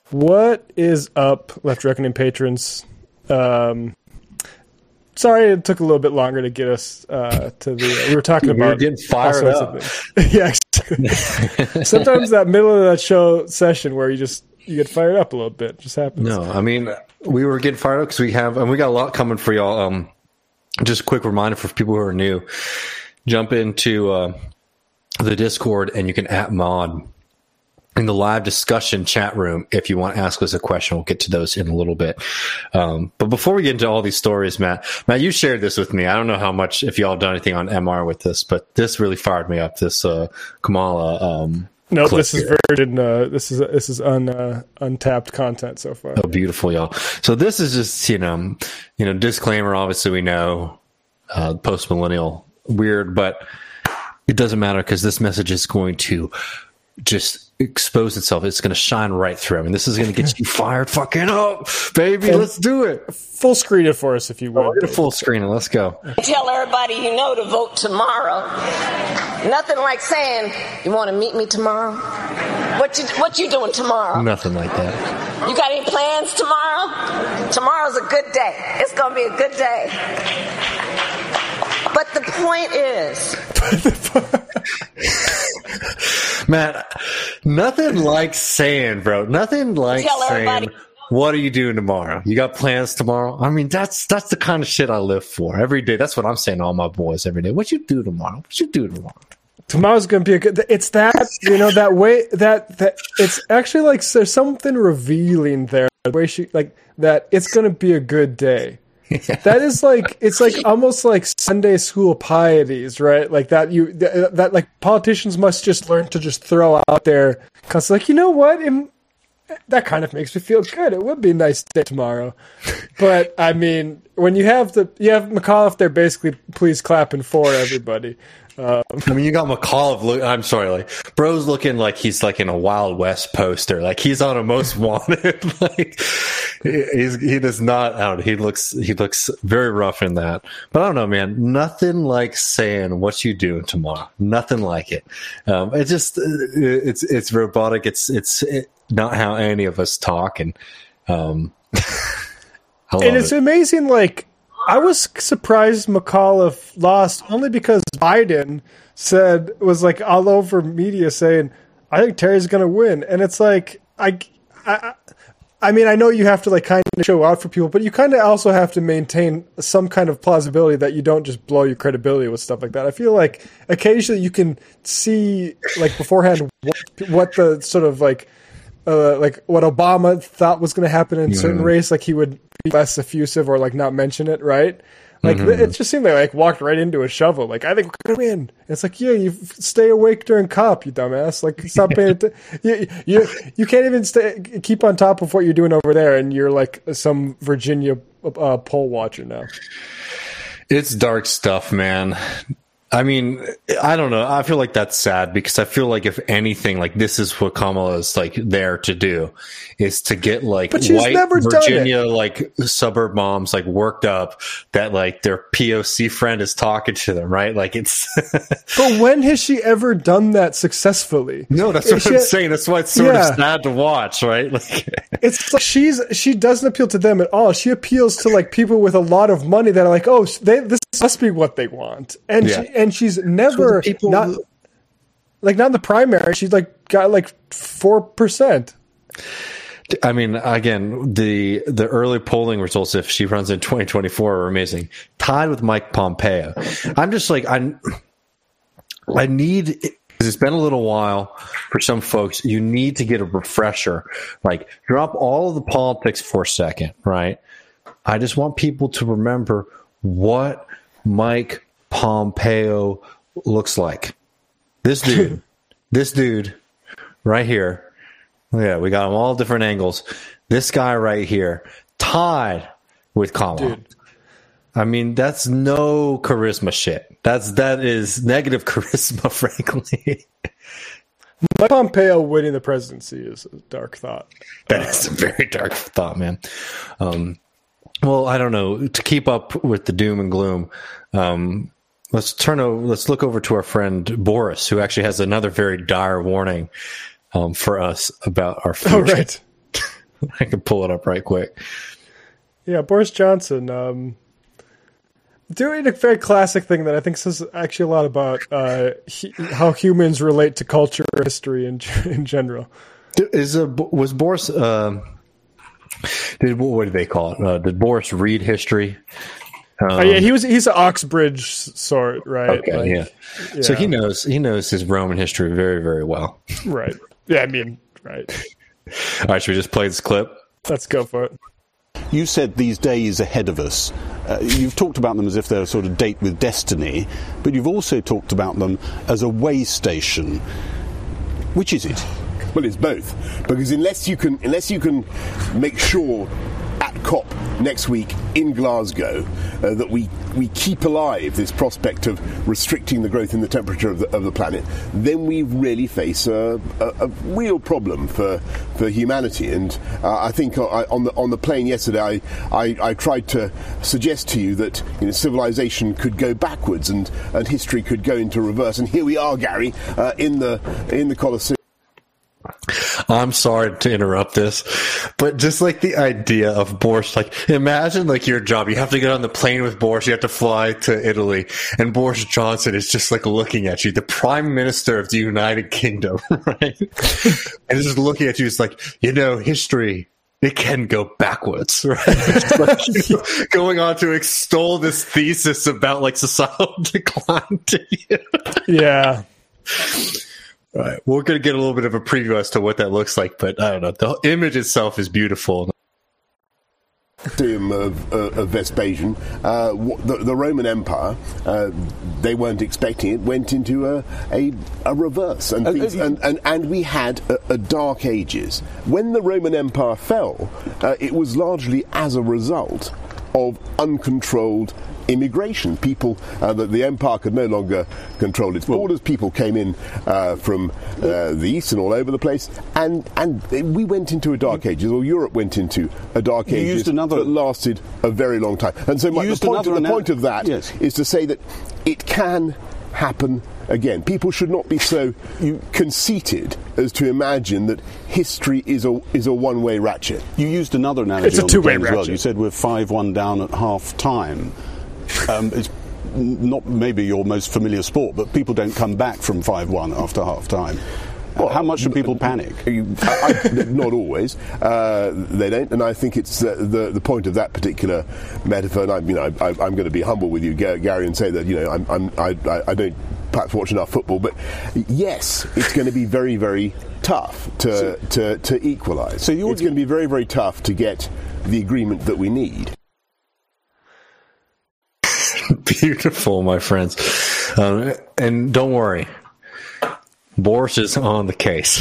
What is up, Left Reckoning patrons? Sorry it took a little bit longer to get us to the... We were talking about... We were getting fired up. Yeah. Sometimes that middle of that show session where you get fired up a little bit. It just happens. No, I mean, we were getting fired up because we got a lot coming for y'all. Just a quick reminder for people who are new. Jump into the Discord and you can @mod in the live discussion chat room if you want to ask us a question. We'll get to those in a little bit. But before we get into all these stories, Matt, you shared this with me. I don't know how much, if y'all done anything on MR with this, but this really fired me up. This Kamala. No, this is virgin. This is untapped content so far. Oh, beautiful, y'all. So this is just, disclaimer. Obviously, we know post-millennial weird, but it doesn't matter because this message is going to just expose itself. It's going to shine right through. I mean, this is going to get you fired fucking up, baby. And let's do it. Full screen it for us if you want. Get a full screen and let's go. Tell everybody you know to vote tomorrow. Nothing like saying, you want to meet me tomorrow? What you doing tomorrow? Nothing like that. You got any plans tomorrow? Tomorrow's a good day. It's going to be a good day. But the point is... Matt, nothing like saying, bro. Nothing like saying, what are you doing tomorrow? You got plans tomorrow? I mean, that's the kind of shit I live for every day. That's what I'm saying to all my boys every day. What you do tomorrow? What you do tomorrow? Tomorrow's going to be a good... It's that, that way... That it's actually like there's something revealing there. The way that it's going to be a good day. Yeah. That is like, it's like almost like Sunday school pieties, right? Like that like politicians must just learn to just throw out there because like, you know what? That kind of makes me feel good. It would be a nice day tomorrow. But I mean, when you have McAuliffe there basically please clapping for everybody. I mean, you got McAuliffe. I'm sorry, like bro's looking like he's like in a Wild West poster. Like he's on a Most Wanted. Like he does not. I don't know, he looks very rough in that. But I don't know, man. Nothing like saying what you doing tomorrow. Nothing like it. It's robotic. It's not how any of us talk, and it's amazing. Like. I was surprised McAuliffe lost only because Biden was like all over media saying, I think Terry's going to win. And it's like, I mean, I know you have to like kind of show out for people, but you kind of also have to maintain some kind of plausibility that you don't just blow your credibility with stuff like that. I feel like occasionally you can see like beforehand what the sort of like what Obama thought was going to happen in a certain race, like he would be less effusive or like not mention it, right? Like it just seemed like walked right into a shovel. Like I think we're going to win. And it's like, yeah, you stay awake during COP, you dumbass. Like stop paying attention. You can't even keep on top of what you're doing over there, and you're like some Virginia poll watcher now. It's dark stuff, man. I mean, I don't know. I feel like that's sad because I feel like if anything, like this is what Kamala is like there to do, is to get like white Virginia like suburb moms like worked up that like their POC friend is talking to them, right? Like it's. But when has she ever done that successfully? No, that's what I'm saying. That's why it's sort of sad to watch, right? Like it's like she doesn't appeal to them at all. She appeals to like people with a lot of money that are like, oh, this must be what they want, and she's never not in the primary. She's like got like 4%. I mean, again, the early polling results, if she runs in 2024, are amazing. Tied with Mike Pompeo. I'm just like I need, because it's been a little while for some folks. You need to get a refresher. Like drop all of the politics for a second, right? I just want people to remember what Mike Pompeo looks like. This dude right here. Yeah, we got him all different angles. This guy right here, tied with Kamala. Dude. I mean, that's no charisma shit. That is negative charisma, frankly. Mike Pompeo winning the presidency is a dark thought. That is a very dark thought, man. Well, I don't know. To keep up with the doom and gloom, let's look over to our friend Boris, who actually has another very dire warning for us about our future. Oh, right. I can pull it up right quick. Yeah, Boris Johnson doing a very classic thing that I think says actually a lot about how humans relate to culture or history in general. Was Boris? What did they call it? Did Boris read history? Yeah, he's an Oxbridge sort, right? Okay, yeah. So he knows his Roman history very, very well. Right. Yeah, I mean, right. All right, should we just play this clip? Let's go for it. You said these days ahead of us. You've talked about them as if they're a sort of date with destiny, but you've also talked about them as a way station. Which is it? Well, it's both, because unless you can make sure at COP next week in Glasgow that we keep alive this prospect of restricting the growth in the temperature of the planet, then we really face a real problem for humanity. And I think on the plane yesterday, I tried to suggest to you that civilization could go backwards and history could go into reverse. And here we are, Gary, in the Colosseum. I'm sorry to interrupt this, but just like the idea of Boris, like imagine like your job, you have to get on the plane with Boris, you have to fly to Italy, and Boris Johnson is just like looking at you, the Prime Minister of the United Kingdom, right? And just looking at you, it's like, history, it can go backwards, right? Like, going on to extol this thesis about like societal decline to you. Yeah. Right. We're going to get a little bit of a preview as to what that looks like, but I don't know. The image itself is beautiful. Of Vespasian, the Roman Empire, they weren't expecting it, went into a reverse, and we had a dark ages. When the Roman Empire fell, it was largely as a result of uncontrolled immigration. People, the empire could no longer control its borders. People came in from the east and all over the place, and we went into a dark ages, or Europe went into a dark ages that lasted a very long time. And so the point of that is to say that it can happen again. People should not be so conceited as to imagine that history is a one-way ratchet. You used another analogy. It's a two-way ratchet. Well. You said we're 5-1 down at half time. It's not maybe your most familiar sport, but people don't come back from 5-1 after half time. Well, how much do people panic? Not always. They don't, and I think it's the point of that particular metaphor. And I'm going to be humble with you, Gary, and say that I don't perhaps watch enough football, but yes, it's going to be very, very tough to equalise. So it's going to be very, very tough to get the agreement that we need. Beautiful, my friends. And don't worry, Boris is on the case.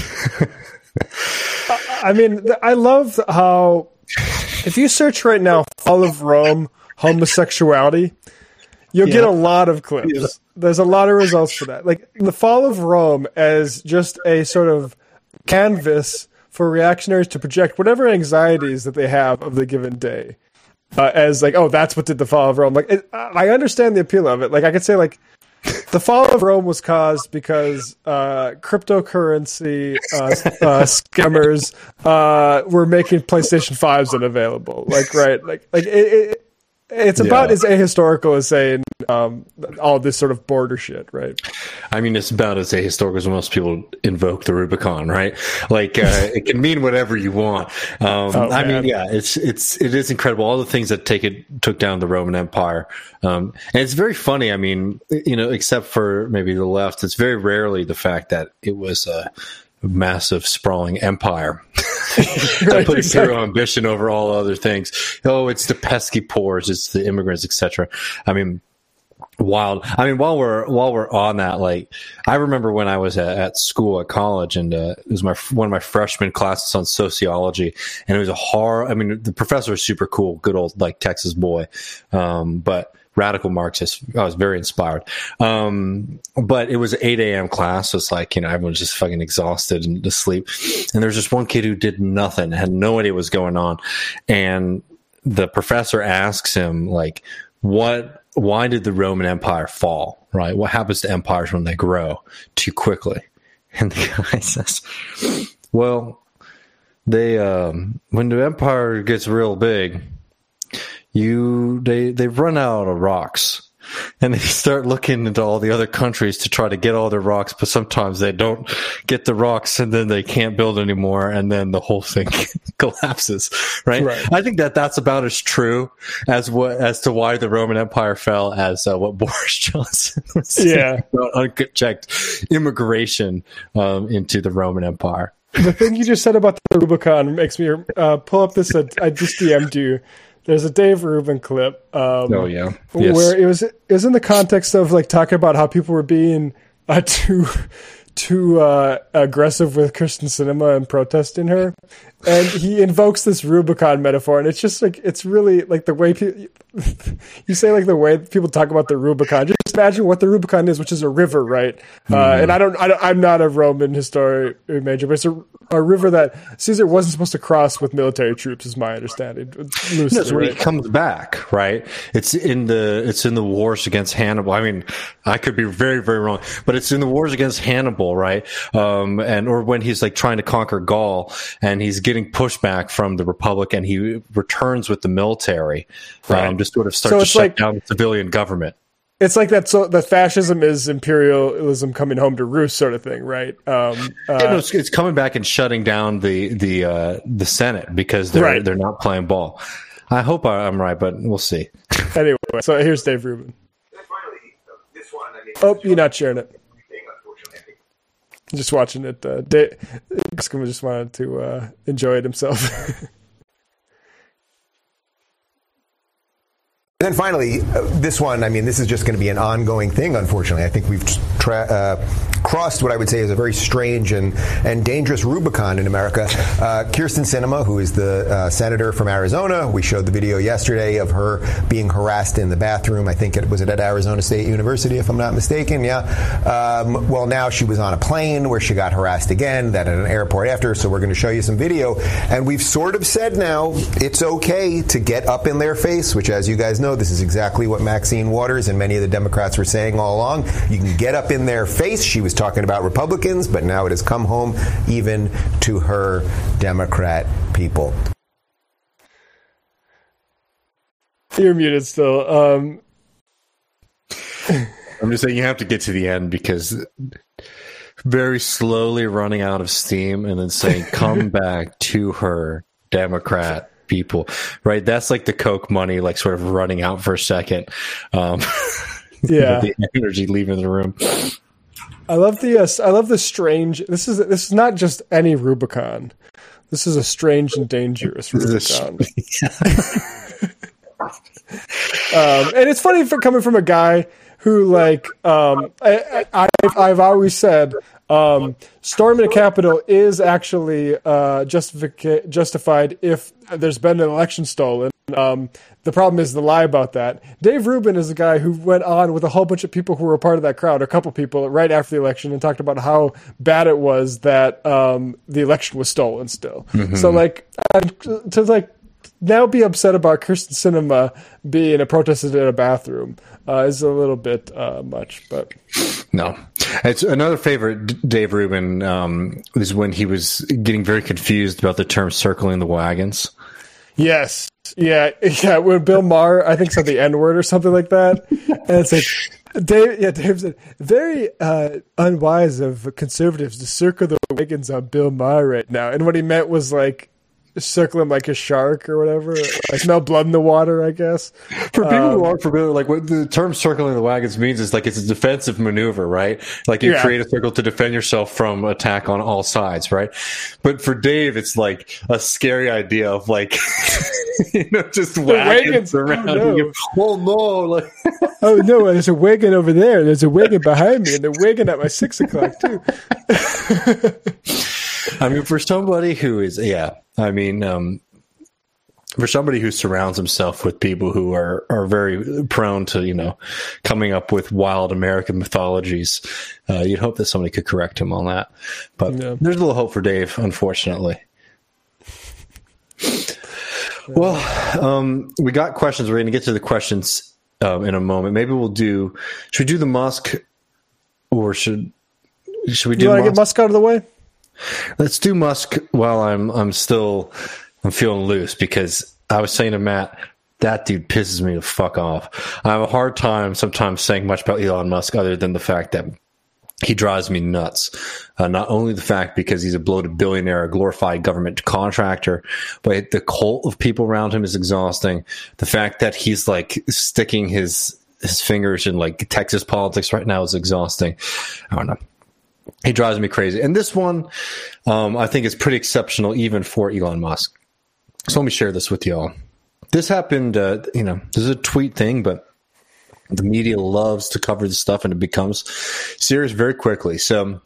I mean, I love how if you search right now, Fall of Rome, homosexuality, you'll get a lot of clips. Yeah. There's a lot of results for that. Like the Fall of Rome as just a sort of canvas for reactionaries to project whatever anxieties that they have of the given day. As like, oh, that's what did the fall of Rome. Like, I understand the appeal of it. Like, I could say, like, the fall of Rome was caused because cryptocurrency scammers were making PlayStation 5s unavailable. Like, right? Like it's about as ahistorical as saying all this sort of border shit, right? I mean, it's about as ahistorical as most people invoke the Rubicon, right? Like, it can mean whatever you want. I mean, yeah, it is incredible. All the things that took down the Roman Empire. And it's very funny. I mean, except for maybe the left, it's very rarely the fact that it was a massive sprawling empire. Right, put zero ambition over all other things. Oh, it's the pesky poors, it's the immigrants, etc. I mean, wild. I mean, while we're on that, like, I remember when I was at school at college, and it was one of my freshman classes on sociology, and it was I mean, the professor was super cool, good old like Texas boy, but radical Marxist. I was very inspired. But it was an 8 a.m. class. So it's like, everyone's just fucking exhausted and asleep. And there's just one kid who did nothing, had no idea what was going on. And the professor asks him, like, why did the Roman Empire fall, right? What happens to empires when they grow too quickly? And the guy says, well, they when the empire gets real big, they run out of rocks. And they start looking into all the other countries to try to get all their rocks, but sometimes they don't get the rocks, and then they can't build anymore, and then the whole thing collapses. Right? I think that's about as true as to why the Roman Empire fell as what Boris Johnson was saying about unchecked immigration into the Roman Empire. The thing you just said about the Rubicon makes me pull up this. I just DM'd you. There's a Dave Rubin clip. Where it was in the context of like talking about how people were being too aggressive with Kyrsten Sinema and protesting her, and he invokes this Rubicon metaphor, and it's just like it's really like the way you say like the way people talk about the Rubicon. Just imagine what the Rubicon is, which is a river, right? And I'm not a Roman history major, but it's a river that Caesar wasn't supposed to cross with military troops, is my understanding. That's where he comes back, right? It's in the wars against Hannibal. I mean, I could be very, very wrong, but it's in the wars against Hannibal, right? Or when he's like trying to conquer Gaul and he's getting pushback from the Republic, and he returns with the military, to sort of start to shut down the civilian government. It's like that. So that fascism is imperialism coming home to roost, sort of thing, right? It's coming back and shutting down the Senate because they're not playing ball. I hope I'm right, but we'll see. Anyway, so here's Dave Rubin. Oh, you're not sharing it. Just watching it. Dave just wanted to enjoy it himself. And then finally, this one, I mean, this is just going to be an ongoing thing, unfortunately. I think we've crossed what I would say is a very strange and dangerous Rubicon in America. Kyrsten Sinema, who is the senator from Arizona, we showed the video yesterday of her being harassed in the bathroom. I think it was at Arizona State University, if I'm not mistaken, well, now she was on a plane where she got harassed again, then at an airport after, so we're going to show you some video. And we've sort of said now it's okay to get up in their face, which, as you guys know, this is exactly what Maxine Waters and many of the Democrats were saying all along. You can get up in their face. She was talking about Republicans, but now it has come home even to her Democrat people. You're muted still. I'm just saying you have to get to the end because very slowly running out of steam and then saying, come back to her Democrat people, right? That's like the Coke money, like sort of running out for a second. The energy leaving the room. I love the strange. This is not just any Rubicon. This is a strange and dangerous Rubicon. And it's funny for coming from a guy who, like, I've always said, storming a Capitol is actually justified if there's been an election stolen. The problem is the lie about that. Dave Rubin is the guy who went on with a whole bunch of people who were part of that crowd, a couple people, right after the election, and talked about how bad it was that the election was stolen still. Mm-hmm. So, like, to, like, now be upset about Kyrsten Sinema being a protester in a bathroom is a little bit much, but no. It's another favorite. Dave Rubin is when he was getting very confused about the term "circling the wagons." Yes, yeah. When Bill Maher, I think, said the N-word or something like that, and it's like Dave said, very unwise of conservatives to circle the wagons on Bill Maher right now, and what he meant was like circle him like a shark or whatever. I smell blood in the water, I guess. For people who aren't familiar, like what the term circling the wagons means is like it's a defensive maneuver, right? Like you create a circle to defend yourself from attack on all sides, right? But for Dave, it's like a scary idea of like, just wagons around you. Oh no, like oh no, there's a wagon over there. There's a wagon behind me, and they're wagon at my 6 o'clock too. I mean, for somebody who is, for somebody who surrounds himself with people who are very prone to, coming up with wild American mythologies, you'd hope that somebody could correct him on that. But there's a little hope for Dave, unfortunately. Well, we got questions. We're going to get to the questions in a moment. Maybe should we do the Musk, or should we do? You want to get Musk out of the way? Let's do Musk while I'm feeling loose, because I was saying to Matt, that dude pisses me the fuck off. I have a hard time sometimes saying much about Elon Musk other than the fact that he drives me nuts. Not only the fact because he's a bloated billionaire, a glorified government contractor, but the cult of people around him is exhausting. The fact that he's like sticking his fingers in like Texas politics right now is exhausting. I don't know. He drives me crazy. And this one, I think is pretty exceptional even for Elon Musk. So let me share this with y'all. This happened, this is a tweet thing, but the media loves to cover this stuff and it becomes serious very quickly. So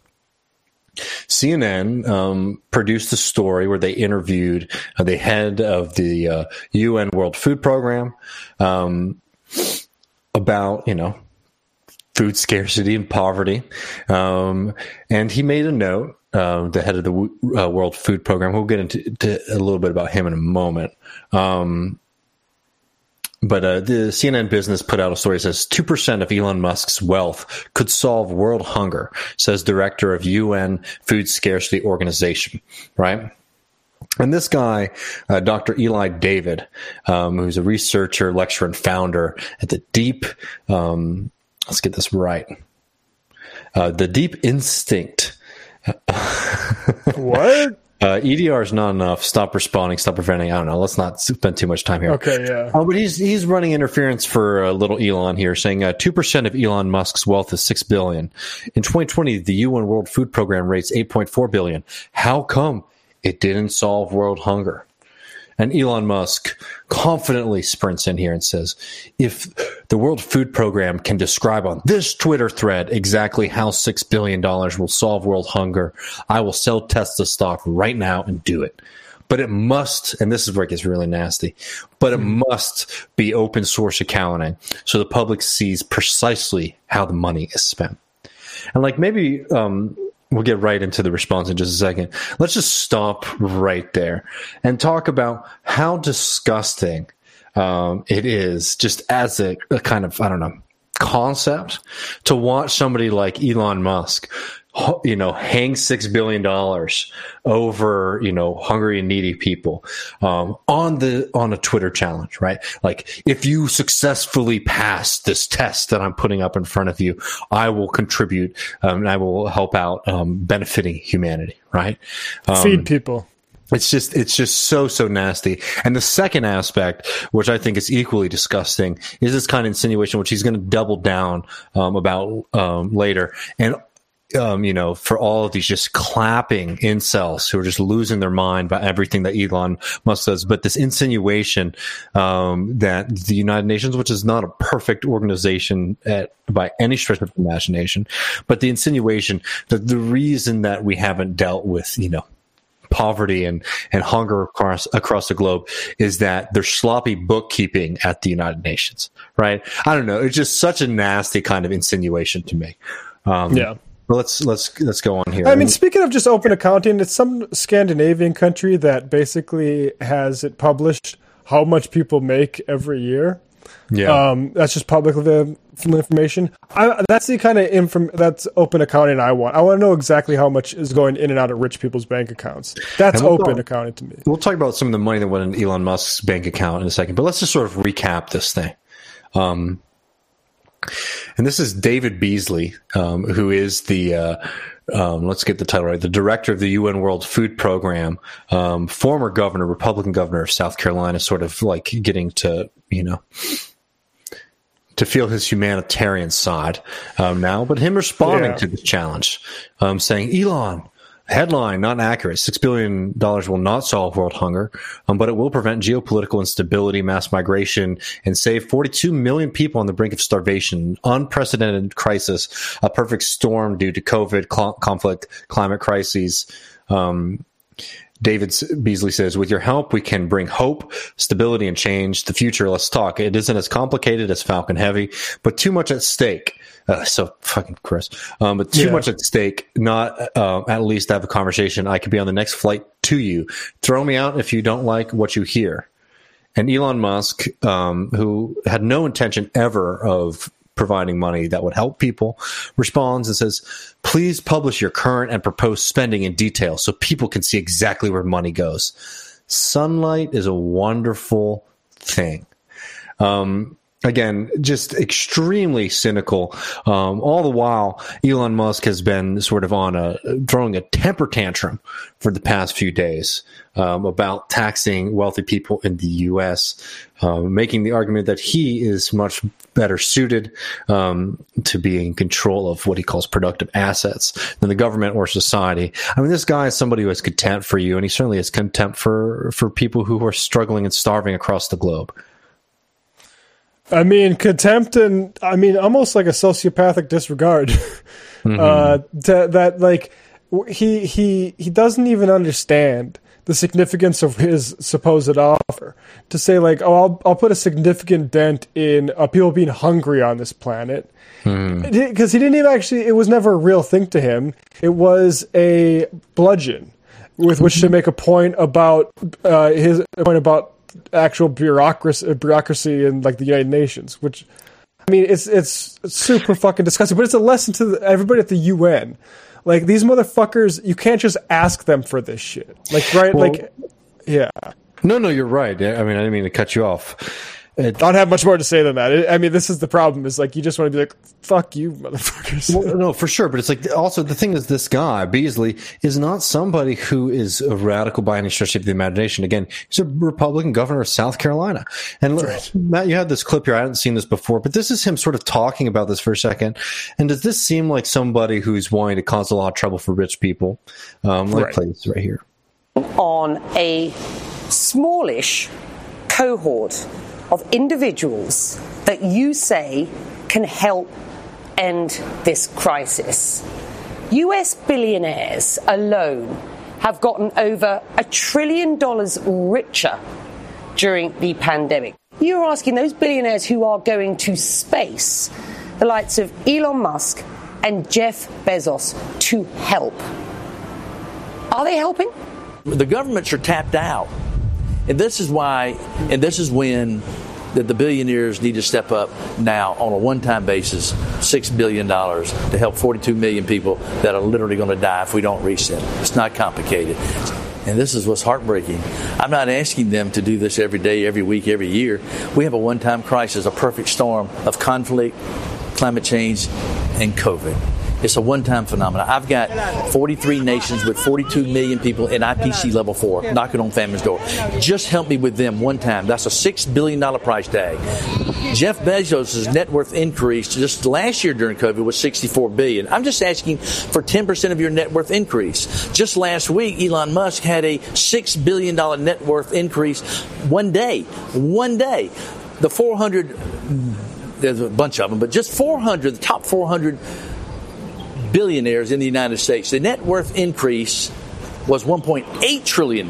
CNN produced a story where they interviewed the head of the UN World Food Program about, food scarcity and poverty. And he made a note, the head of the World Food Program. We'll get into a little bit about him in a moment. But the CNN Business put out a story that says 2% of Elon Musk's wealth could solve world hunger, says director of UN Food Scarcity Organization, right? And this guy, Dr. Eli David, who's a researcher, lecturer, and founder at the Deep, let's get this right, the Deep Instinct. What? EDR is not enough. Stop responding. Stop preventing. I don't know. Let's not spend too much time here. Okay, yeah. But he's running interference for little Elon here, saying 2% of Elon Musk's wealth is $6 billion. In 2020, the UN World Food Program raised $8.4 billion. How come it didn't solve world hunger? And Elon Musk confidently sprints in here and says, if the World Food Program can describe on this Twitter thread exactly how $6 billion will solve world hunger, I will sell Tesla stock right now and do it. But it must, and this is where it gets really nasty, but it must be open source accounting so the public sees precisely how the money is spent. And like maybe, we'll get right into the response in just a second. Let's just stop right there and talk about how disgusting it is, just as a kind of, concept, to watch somebody like Elon Musk, hang $6 billion over, hungry and needy people, on a Twitter challenge, right? Like, if you successfully pass this test that I'm putting up in front of you, I will contribute, and I will help out, benefiting humanity, right? Feed people. It's just so nasty. And the second aspect, which I think is equally disgusting, is this kind of insinuation, which he's going to double down, about, later. And, for all of these just clapping incels who are just losing their mind by everything that Elon Musk does. But this insinuation, that the United Nations, which is not a perfect organization by any stretch of the imagination, but the insinuation that the reason that we haven't dealt with, poverty and hunger across the globe is that there's sloppy bookkeeping at the United Nations, right? I don't know. It's just such a nasty kind of insinuation to me. Yeah. But let's go on here. I mean, speaking of just open accounting, it's some Scandinavian country that basically has it published how much people make every year. Yeah, that's just public information. That's the kind of that's open accounting I want. I want to know exactly how much is going in and out of rich people's bank accounts. That's open accounting to me. We'll talk about some of the money that went in Elon Musk's bank account in a second, but let's just sort of recap this thing. And this is David Beasley, who is the, let's get the title right, the director of the UN World Food Program, former governor, Republican governor of South Carolina, sort of like getting to, to feel his humanitarian side now, but him responding to the challenge, saying, Elon, headline, not accurate. $6 billion will not solve world hunger, but it will prevent geopolitical instability, mass migration, and save 42 million people on the brink of starvation. Unprecedented crisis, a perfect storm due to COVID, conflict, climate crises. David Beasley says, with your help, we can bring hope, stability, and change. The future, let's talk. It isn't as complicated as Falcon Heavy, but too much at stake. So fucking Chris. But too much at stake, not at least have a conversation. I could be on the next flight to you. Throw me out if you don't like what you hear. And Elon Musk, who had no intention ever of providing money that would help people, responds and says, please publish your current and proposed spending in detail so people can see exactly where money goes. Sunlight is a wonderful thing. Again, just extremely cynical. All the while, Elon Musk has been sort of throwing a temper tantrum for the past few days about taxing wealthy people in the U.S., making the argument that he is much better suited to be in control of what he calls productive assets than the government or society. I mean, this guy is somebody who has contempt for you, and he certainly has contempt for people who are struggling and starving across the globe. I mean, contempt and almost like a sociopathic disregard. He doesn't even understand the significance of his supposed offer to say like, oh, I'll put a significant dent in people being hungry on this planet. Because he didn't even it was never a real thing to him. It was a bludgeon with which to make a point about actual bureaucracy in like the United Nations, which I mean it's super fucking disgusting, but it's a lesson to everybody at the UN. Like, these motherfuckers, you can't just ask them for this shit. Like, right? Well, like, yeah. No, you're right. I mean, I didn't mean to cut you off. I don't have much more to say than that. I mean, this is the problem, is like, you just want to be like, fuck you, motherfuckers. Well, no, for sure. But it's like, also, the thing is, this guy, Beasley, is not somebody who is a radical by any stretch of the imagination. Again, he's a Republican governor of South Carolina. And right. Matt, you had this clip here. I hadn't seen this before, but this is him sort of talking about this for a second. And does this seem like somebody who's wanting to cause a lot of trouble for rich people? Let's play this right here. On a smallish cohort of individuals that you say can help end this crisis. US billionaires alone have gotten over $1 trillion richer during the pandemic. You're asking those billionaires who are going to space, the likes of Elon Musk and Jeff Bezos, to help. Are they helping? The governments are tapped out. And this is why, and this is when that the billionaires need to step up now on a one-time basis, $6 billion to help 42 million people that are literally going to die if we don't reach them. It's not complicated. And this is what's heartbreaking. I'm not asking them to do this every day, every week, every year. We have a one-time crisis, a perfect storm of conflict, climate change, and COVID. It's a one-time phenomenon. I've got 43 nations with 42 million people in IPC level 4 knocking on famine's door. Just help me with them one time. That's a $6 billion price tag. Jeff Bezos' net worth increase just last year during COVID was $64 billion. I'm just asking for 10% of your net worth increase. Just last week, Elon Musk had a $6 billion net worth increase one day. One day. The 400, there's a bunch of them, but just 400, the top 400 billionaires in the United States, the net worth increase was $1.8 trillion.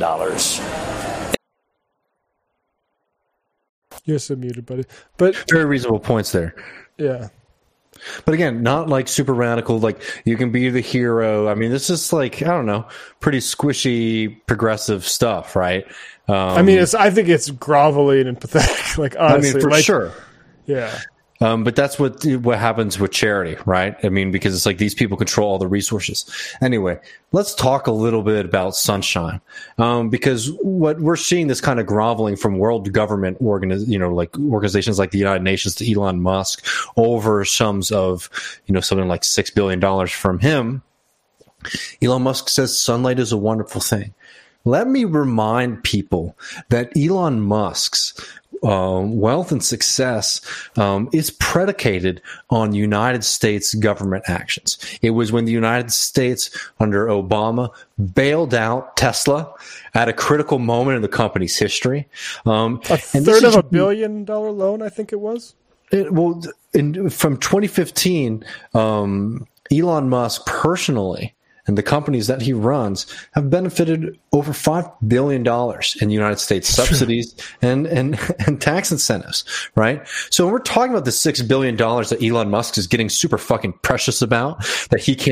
You're so muted, buddy. But very reasonable points there. Yeah. But again, not like super radical, like you can be the hero. I mean, this is like, I don't know, pretty squishy, progressive stuff, right? I mean, I think it's groveling and pathetic, like, honestly. I mean, for sure. Yeah. But that's what happens with charity, right? I mean, because it's like these people control all the resources. Anyway, let's talk a little bit about sunshine, because what we're seeing, this kind of groveling from world government organizations like the United Nations to Elon Musk over sums of, something like $6 billion from him. Elon Musk says sunlight is a wonderful thing. Let me remind people that Elon Musk's wealth and success is predicated on United States government actions. It was when the United States under Obama bailed out Tesla at a critical moment in the company's history. A third of $1 billion loan, I think it was. From 2015, Elon Musk personally and the companies that he runs have benefited over $5 billion in United States subsidies and tax incentives, right? So when we're talking about the $6 billion that Elon Musk is getting super fucking precious about, that he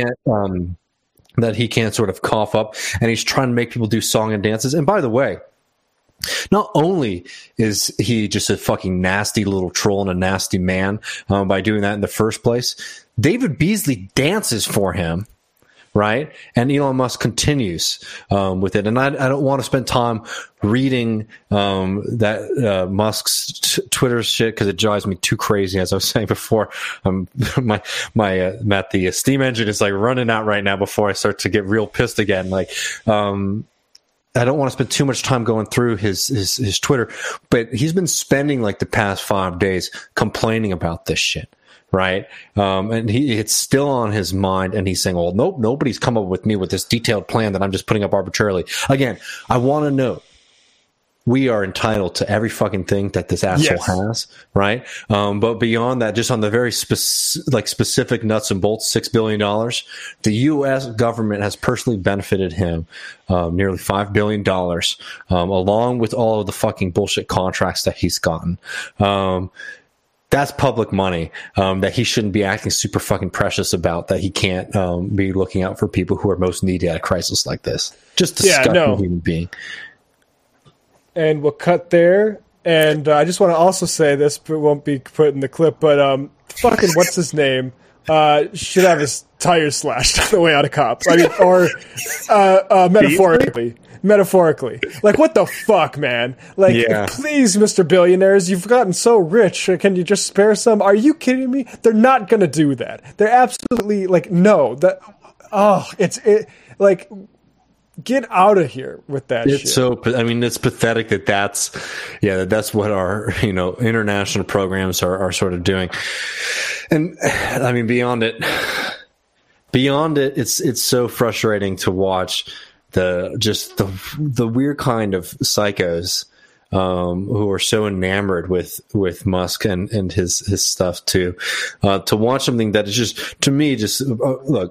can't sort of cough up, and he's trying to make people do song and dances. And by the way, Not only is he just a fucking nasty little troll and a nasty man by doing that in the first place, David Beasley dances for him, right? And Elon Musk continues with it. And I don't want to spend time reading Musk's Twitter shit because it drives me too crazy. As I was saying before, my Matt, the steam engine is like running out right now before I start to get real pissed again. Like, I don't want to spend too much time going through his Twitter, but he's been spending like the past 5 days complaining about this shit, right? And it's still on his mind, and he's saying, well, nope, nobody's come up with me with this detailed plan that I'm just putting up arbitrarily. Again, I want to know, we are entitled to every fucking thing that this asshole has, right? But beyond that, just on the very specific nuts and bolts, $6 billion, the U.S. government has personally benefited him nearly $5 billion, along with all of the fucking bullshit contracts that he's gotten. That's public money that he shouldn't be acting super fucking precious about, that he can't be looking out for people who are most needy at a crisis like this. Just disgusting human being. And we'll cut there. And I just want to also say this, but it won't be put in the clip, but fucking what's his name? Should have his tires slashed on the way out of cops. I mean, or metaphorically. Like, what the fuck, man? Like, please, Mr. Billionaires, you've gotten so rich. Can you just spare some? Are you kidding me? They're not going to do that. They're absolutely, like, no. Like, get out of here with that shit. So, I mean, it's pathetic that's what our, international programs are sort of doing. And I mean, beyond it, it's so frustrating to watch the weird kind of psychos who are so enamored with Musk and his stuff to watch something that is just, to me, just look.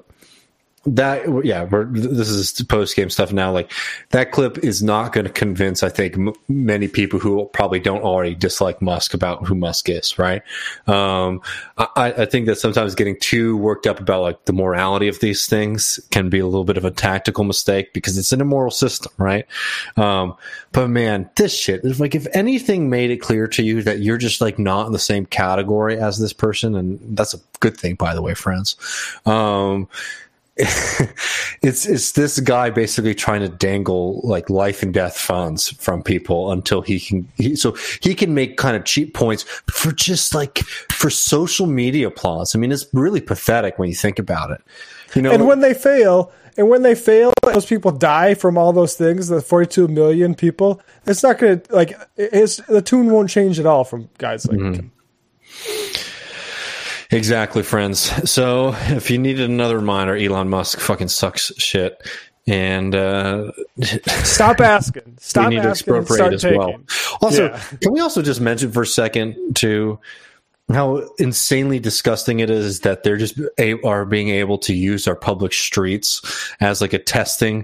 This is post game stuff now. Like, that clip is not going to convince, I think, many people who probably don't already dislike Musk about who Musk is, right? I think that sometimes getting too worked up about like the morality of these things can be a little bit of a tactical mistake because it's an immoral system, right? But man, this shit is like, if anything made it clear to you that you're just like not in the same category as this person, and that's a good thing, by the way, friends. It's this guy basically trying to dangle like life and death funds from people until he can make kind of cheap points for just like for social media applause. I mean, it's really pathetic when you think about it. And when they fail, those people die from all those things. The 42 million people. It's not going to the tune won't change at all from guys like him. Exactly, friends. So if you needed another reminder, Elon Musk fucking sucks shit. And stop asking. We need to expropriate as well. Also, can we also just mention for a second too how insanely disgusting it is that they're just are being able to use our public streets as like a testing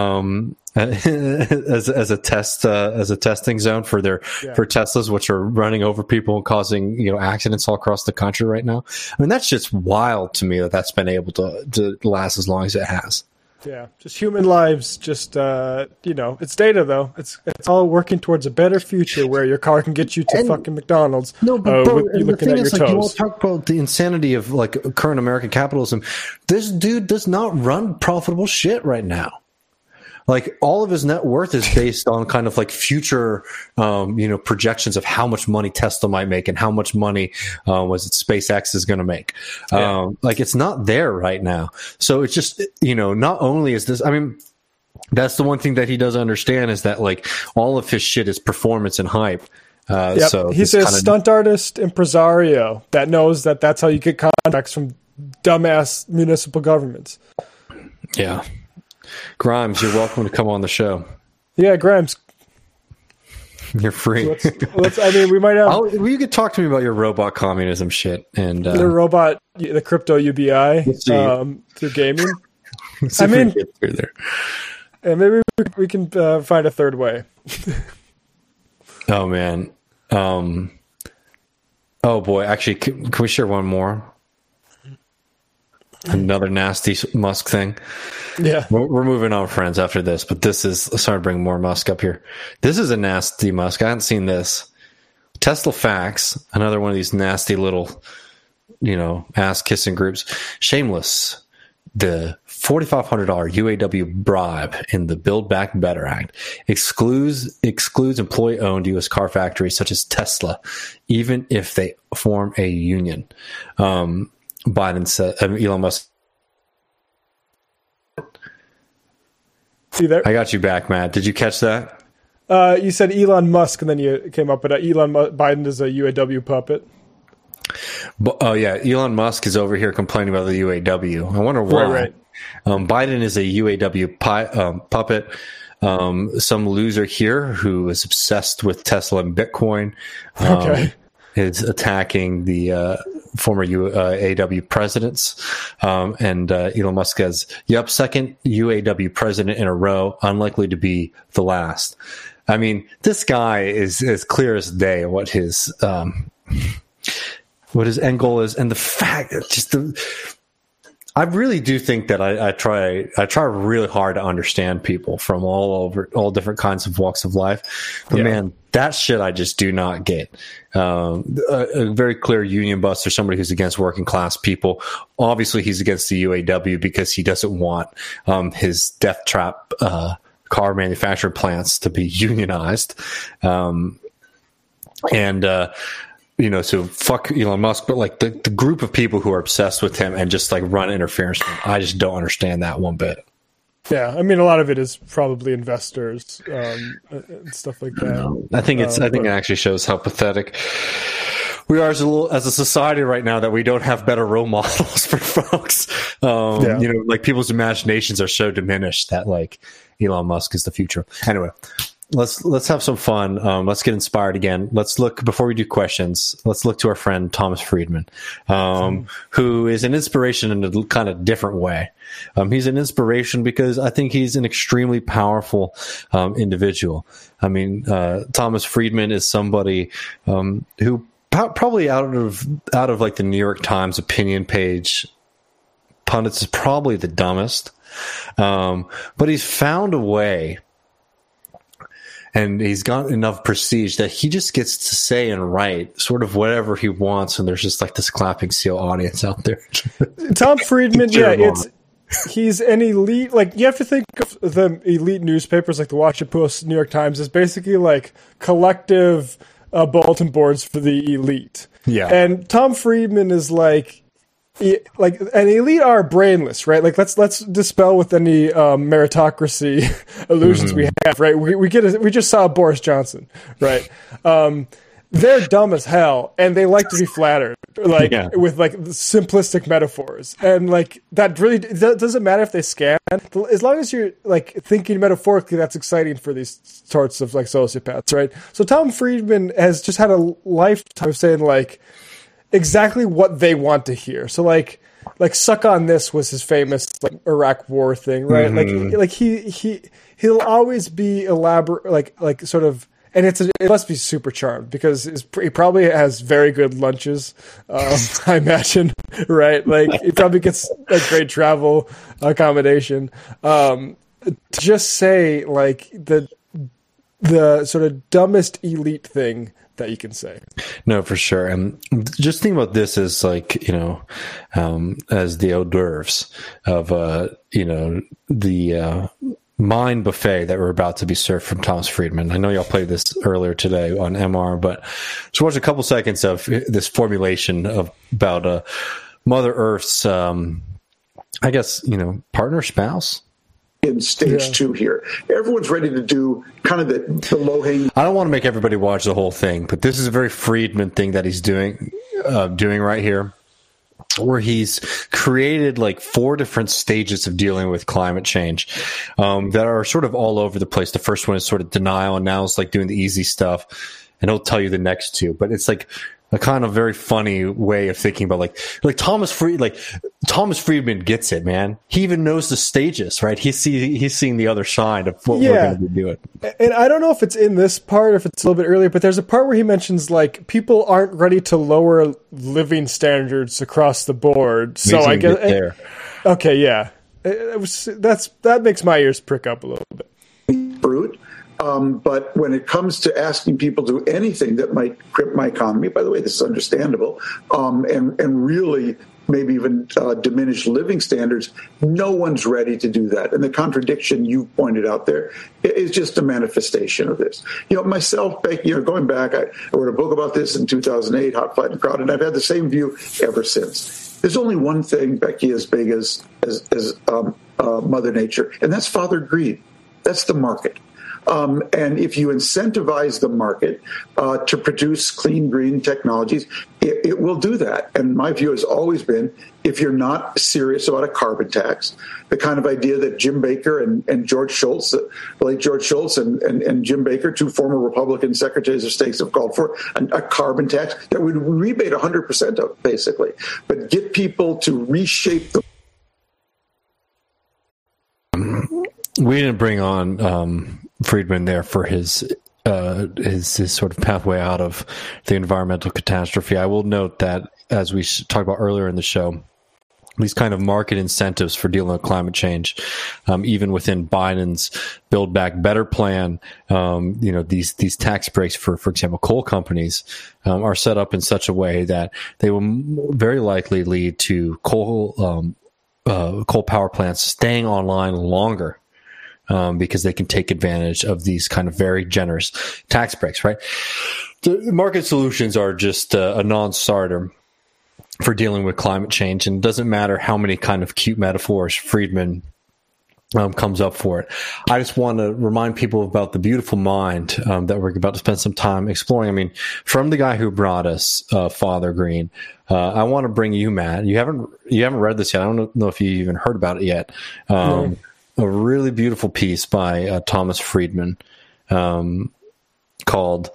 as a testing zone for Teslas, which are running over people and causing accidents all across the country right now. I mean, that's just wild to me that's been able to last as long as it has. Yeah, just human lives. Just it's data though. It's all working towards a better future where your car can get you to fucking McDonald's. No, but you looking at your toes. You all talk about the insanity of like current American capitalism. This dude does not run profitable shit right now. Like, all of his net worth is based on kind of like future, projections of how much money Tesla might make and how much money SpaceX is going to make. Like, it's not there right now. So it's just, not only is this, I mean, that's the one thing that he doesn't understand is that like all of his shit is performance and hype. So he's a stunt artist impresario that knows that that's how you get contracts from dumbass municipal governments. Yeah. Grimes, you're welcome to come on the show. Yeah, Grimes. You're free. We might have... you could talk to me about your robot communism shit. And the crypto UBI through gaming. I mean, there. And maybe we can find a third way. Oh, man. Oh, boy. Actually, can we share one more? Another nasty Musk thing. Yeah. We're moving on, friends, after this, but this is, sorry to bring more Musk up here. This is a nasty Musk. I haven't seen this. Tesla Facts, another one of these nasty little, ass-kissing groups. Shameless, the $4,500 UAW bribe in the Build Back Better Act excludes employee-owned U.S. car factories such as Tesla, even if they form a union. Biden said, Elon Musk. See there? I got you back, Matt. Did you catch that? You said Elon Musk, and then you came up with Biden is a UAW puppet. Oh, yeah. Elon Musk is over here complaining about the UAW. I wonder why. Right. Biden is a UAW puppet. Some loser here who is obsessed with Tesla and Bitcoin is attacking the former UAW presidents. And Elon Musk says, yep, second UAW president in a row, unlikely to be the last. I mean, this guy is as clear as day what his end goal is. And the fact that I really do think that I try really hard to understand people from all different kinds of walks of life. But man, that shit I just do not get. A very clear union buster, somebody who's against working class people. Obviously, he's against the UAW because he doesn't want his death trap car manufacturing plants to be unionized. So fuck Elon Musk, but like the group of people who are obsessed with him and just like run interference, I just don't understand that one bit. Yeah, I mean, a lot of it is probably investors and stuff like that. I think it actually shows how pathetic we are as a society right now, that we don't have better role models for folks. Like people's imaginations are so diminished that like Elon Musk is the future. Anyway. Let's have some fun. Let's get inspired again. Let's look, before we do questions, let's look to our friend Thomas Friedman, who is an inspiration in a kind of different way. He's an inspiration because I think he's an extremely powerful individual. I mean, Thomas Friedman is somebody who probably out of like the New York Times opinion page pundits is probably the dumbest, but he's found a way. And he's got enough prestige that he just gets to say and write sort of whatever he wants, and there's just like this clapping seal audience out there. Tom Friedman, he's an elite. Like, you have to think of the elite newspapers like the Washington Post, New York Times as basically like collective bulletin boards for the elite. Yeah, and Tom Friedman is like an elite are brainless, right? Like let's dispel with any meritocracy illusions we have, right? We just saw Boris Johnson, right? They're dumb as hell, and they like to be flattered, with like simplistic metaphors, and like that really doesn't matter if they scam, as long as you're like thinking metaphorically. That's exciting for these sorts of like sociopaths, right? So Tom Friedman has just had a lifetime of saying like exactly what they want to hear. So like suck on this was his famous like Iraq war thing, right? Mm-hmm. He'll always be elaborate, like sort of, and it must be super charmed because he probably has very good lunches, I imagine, right? Like he probably gets like great travel accommodation. To just say like the sort of dumbest elite thing that you can say. No, for sure. And just think about this as like, as the hors d'oeuvres of, the mind buffet that we're about to be served from Thomas Friedman. I know y'all played this earlier today on MR, but just watch a couple seconds of this formulation about Mother Earth's, I guess, partner, spouse. In stage 2 here. Everyone's ready to do kind of the low-hanging. I don't want to make everybody watch the whole thing, but this is a very Friedman thing that he's doing right here, where he's created like 4 different stages of dealing with climate change that are sort of all over the place. The first one is sort of denial, and now it's like doing the easy stuff, and he'll tell you the next 2. But it's like a kind of very funny way of thinking about like Thomas Friedman gets it, man. He even knows the stages, right? He's seeing the other side of what we're going to be doing. And I don't know if it's in this part, if it's a little bit earlier, but there's a part where he mentions like people aren't ready to lower living standards across the board. So I guess there. Okay, yeah, that makes my ears prick up a little bit. Brute. But when it comes to asking people to do anything that might crimp my economy, by the way, this is understandable, and really maybe even diminish living standards, no one's ready to do that. And the contradiction you pointed out there is just a manifestation of this. Myself, going back, I wrote a book about this in 2008, Hot, Flight, and Crowded, and I've had the same view ever since. There's only one thing, Becky, as big as Mother Nature, and that's Father Greed. That's the market. And if you incentivize the market to produce clean, green technologies, it will do that. And my view has always been, if you're not serious about a carbon tax, the kind of idea that Jim Baker and George Shultz, the late George Shultz and Jim Baker, two former Republican secretaries of state, have called for, a carbon tax that would rebate 100% of, basically, but get people to reshape the. We didn't bring on Friedman there for his sort of pathway out of the environmental catastrophe. I will note that, as we talked about earlier in the show, these kind of market incentives for dealing with climate change, even within Biden's Build Back Better plan, these tax breaks for example, coal companies are set up in such a way that they will very likely lead to coal power plants staying online longer. Because they can take advantage of these kind of very generous tax breaks, right? The market solutions are just a non-starter for dealing with climate change, and it doesn't matter how many kind of cute metaphors Friedman comes up for it. I just want to remind people about the beautiful mind that we're about to spend some time exploring. I mean, from the guy who brought us Father Green, I want to bring you, Matt. You haven't read this yet. I don't know if you even heard about it yet. No. A really beautiful piece by Thomas Friedman called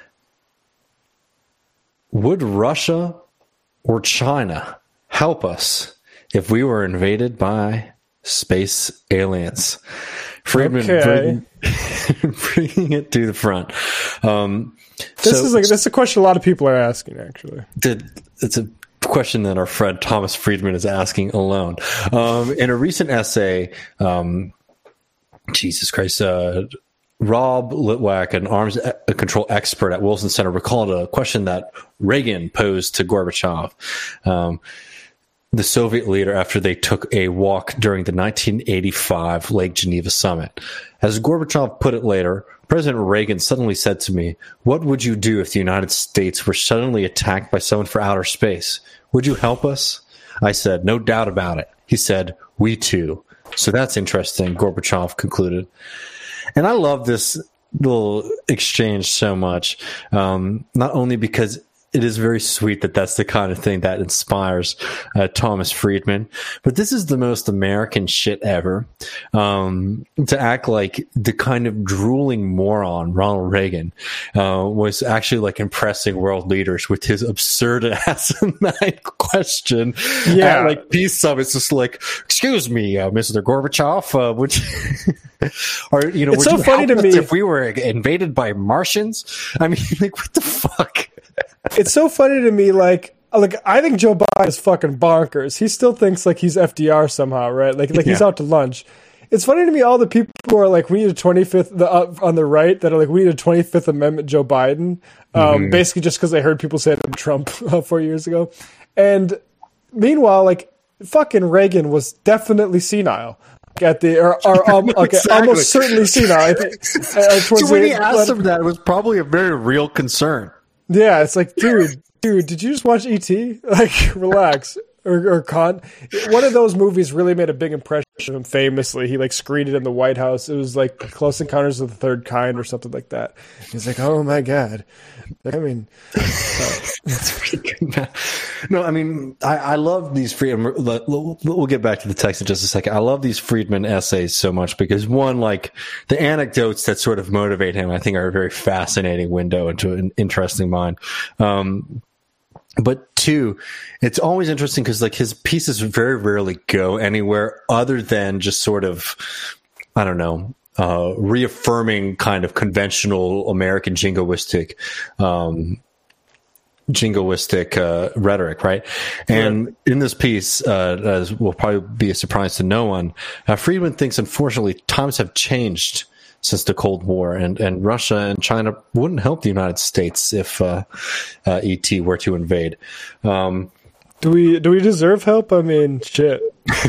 "Would Russia or China help us if we were invaded by space aliens?" Friedman bringing it to the front. This is a question a lot of people are asking, actually. It's a question that our friend Thomas Friedman is asking alone. In a recent essay, Jesus Christ, Rob Litwack, an arms control expert at Wilson Center, recalled a question that Reagan posed to Gorbachev, the Soviet leader, after they took a walk during the 1985 Lake Geneva summit. As Gorbachev put it later, President Reagan suddenly said to me, "What would you do if the United States were suddenly attacked by someone from outer space? Would you help us?" I said, "No doubt about it." He said, "We too." So that's interesting, Gorbachev concluded. And I love this little exchange so much, not only because it is very sweet that that's the kind of thing that inspires Thomas Friedman, but this is the most American shit ever, to act like the kind of drooling moron Ronald Reagan was actually like impressing world leaders with his absurd asinine question at like peace summits. Just like, "Excuse me, Mr. Gorbachev, would you, or it's so funny to me if we were invaded by Martians?" I mean, like, what the fuck? It's so funny to me, like I think Joe Biden is fucking bonkers. He still thinks like he's FDR somehow, right? Like he's out to lunch. It's funny to me, all the people who are like, we need a 25th on the right that are like, we need a 25th Amendment Joe Biden, basically just because they heard people say it to Trump 4 years ago. And meanwhile, like fucking Reagan was definitely senile. Almost certainly senile. So when he asked him that, it was probably a very real concern. Yeah, it's like, dude, did you just watch E.T.? Like, relax. Or Con. One of those movies really made a big impression on him famously. He, like, screened it in the White House. It was, like, Close Encounters of the Third Kind or something like that. He's like, oh, my God. I mean... That's pretty good. No, I mean, I love these Friedman... We'll get back to the text in just a second. I love these Friedman essays so much because, one, like, the anecdotes that sort of motivate him, I think, are a very fascinating window into an interesting mind. But two, it's always interesting because like his pieces very rarely go anywhere other than just sort of, I don't know, reaffirming kind of conventional American jingoistic rhetoric, right? And in this piece, as will probably be a surprise to no one, Friedman thinks, unfortunately, times have changed since the Cold War, and Russia and China wouldn't help the United States if ET were to invade. Do we deserve help? I mean, shit.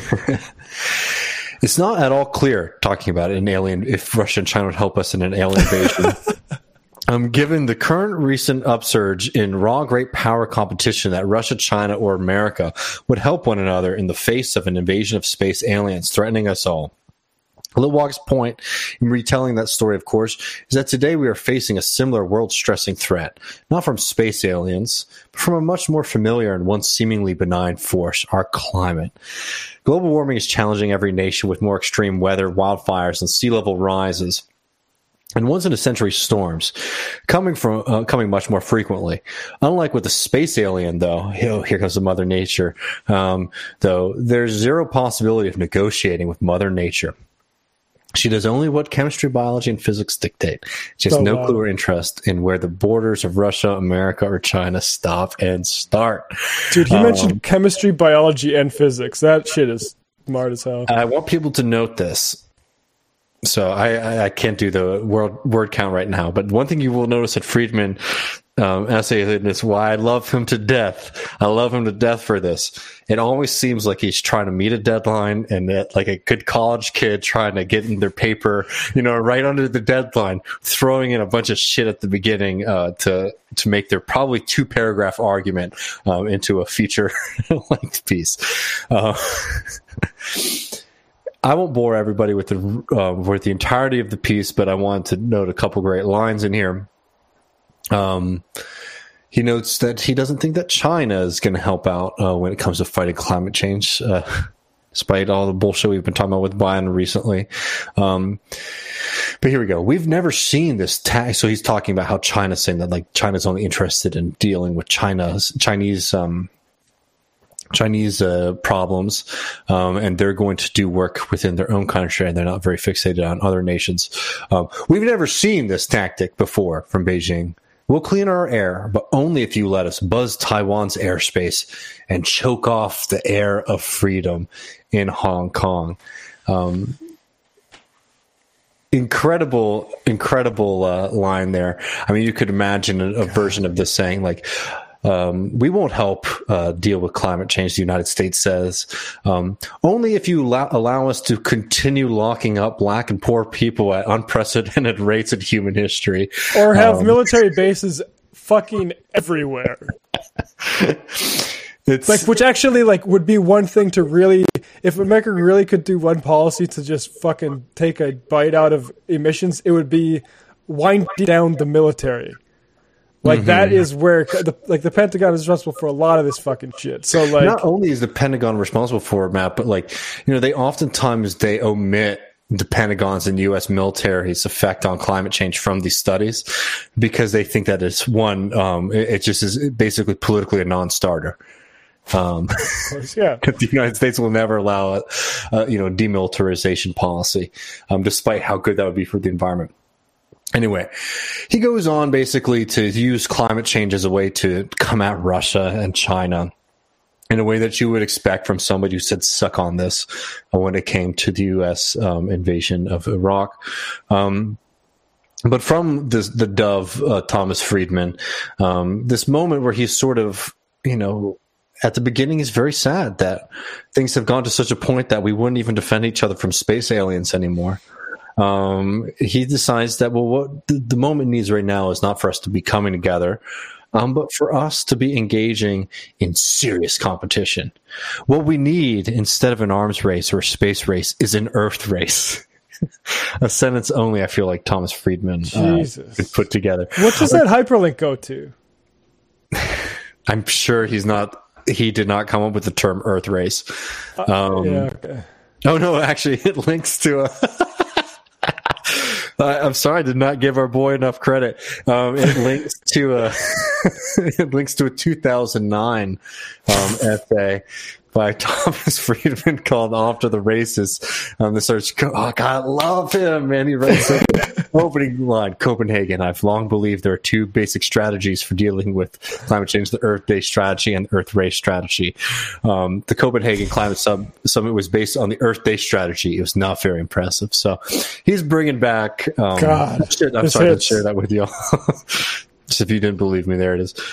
It's not at all clear, talking about an alien, if Russia and China would help us in an alien invasion. Given the current recent upsurge in raw great power competition, that Russia, China, or America would help one another in the face of an invasion of space aliens threatening us all. Litwak's point in retelling that story, of course, is that today we are facing a similar world-stressing threat, not from space aliens, but from a much more familiar and once seemingly benign force, our climate. Global warming is challenging every nation with more extreme weather, wildfires, and sea level rises, and once-in-a-century storms coming much more frequently. Unlike with the space alien, though, here comes the Mother Nature, though there's zero possibility of negotiating with Mother Nature. She does only what chemistry, biology, and physics dictate. She has no clue or interest in where the borders of Russia, America, or China stop and start. Dude, he mentioned chemistry, biology, and physics. That shit is smart as hell. I want people to note this. So I can't do the word count right now, but one thing you will notice at Friedman essay, and it's why I love him to death. I love him to death for this. It always seems like he's trying to meet a deadline, and that like a good college kid trying to get in their paper, right under the deadline, throwing in a bunch of shit at the beginning to make their probably 2-paragraph argument into a feature length piece. I won't bore everybody with the entirety of the piece, but I wanted to note a couple great lines in here. He notes that he doesn't think that China is going to help out when it comes to fighting climate change, despite all the bullshit we've been talking about with Biden recently. But here we go. We've never seen this tag. So he's talking about how China's saying that like China's only interested in dealing with Chinese problems, and they're going to do work within their own country, and they're not very fixated on other nations. We've never seen this tactic before from Beijing. We'll clean our air, but only if you let us buzz Taiwan's airspace and choke off the air of freedom in Hong Kong. Incredible line there. I mean, you could imagine a version of this saying like, we won't help deal with climate change, the United States says. Only if you allow us to continue locking up black and poor people at unprecedented rates in human history. Or have military bases fucking everywhere. It's like, which actually like would be one thing to really, if America really could do one policy to just fucking take a bite out of emissions, it would be winding down the military. Like that is where the Pentagon is responsible for a lot of this fucking shit. So like, not only is the Pentagon responsible for it, Matt, but like, they oftentimes they omit the Pentagon's and U.S. military's effect on climate change from these studies because they think that it's it just is basically politically a non-starter. Of course, yeah. The United States will never allow demilitarization policy, despite how good that would be for the environment. Anyway, he goes on basically to use climate change as a way to come at Russia and China in a way that you would expect from somebody who said suck on this when it came to the U.S. Invasion of Iraq. But from the dove, Thomas Friedman, this moment where he's sort of, at the beginning is very sad that things have gone to such a point that we wouldn't even defend each other from space aliens anymore. He decides that, what the moment needs right now is not for us to be coming together, but for us to be engaging in serious competition. What we need instead of an arms race or a space race is an Earth race. A sentence only I feel like Thomas Friedman could put together. What does that hyperlink go to? I'm sure he did not come up with the term Earth race. Yeah, okay. Oh no, actually it links to I'm sorry, I did not give our boy enough credit. It links to a 2009 essay by Thomas Friedman called "Off to the Races." The search. Oh God, I love him, man. He writes opening line: Copenhagen. I've long believed there are two basic strategies for dealing with climate change: the Earth Day strategy and the Earth Race strategy. The Copenhagen Climate Summit was based on the Earth Day strategy. It was not very impressive. So he's bringing back. God, I'm sorry to share that with y'all. Just if you didn't believe me, there it is.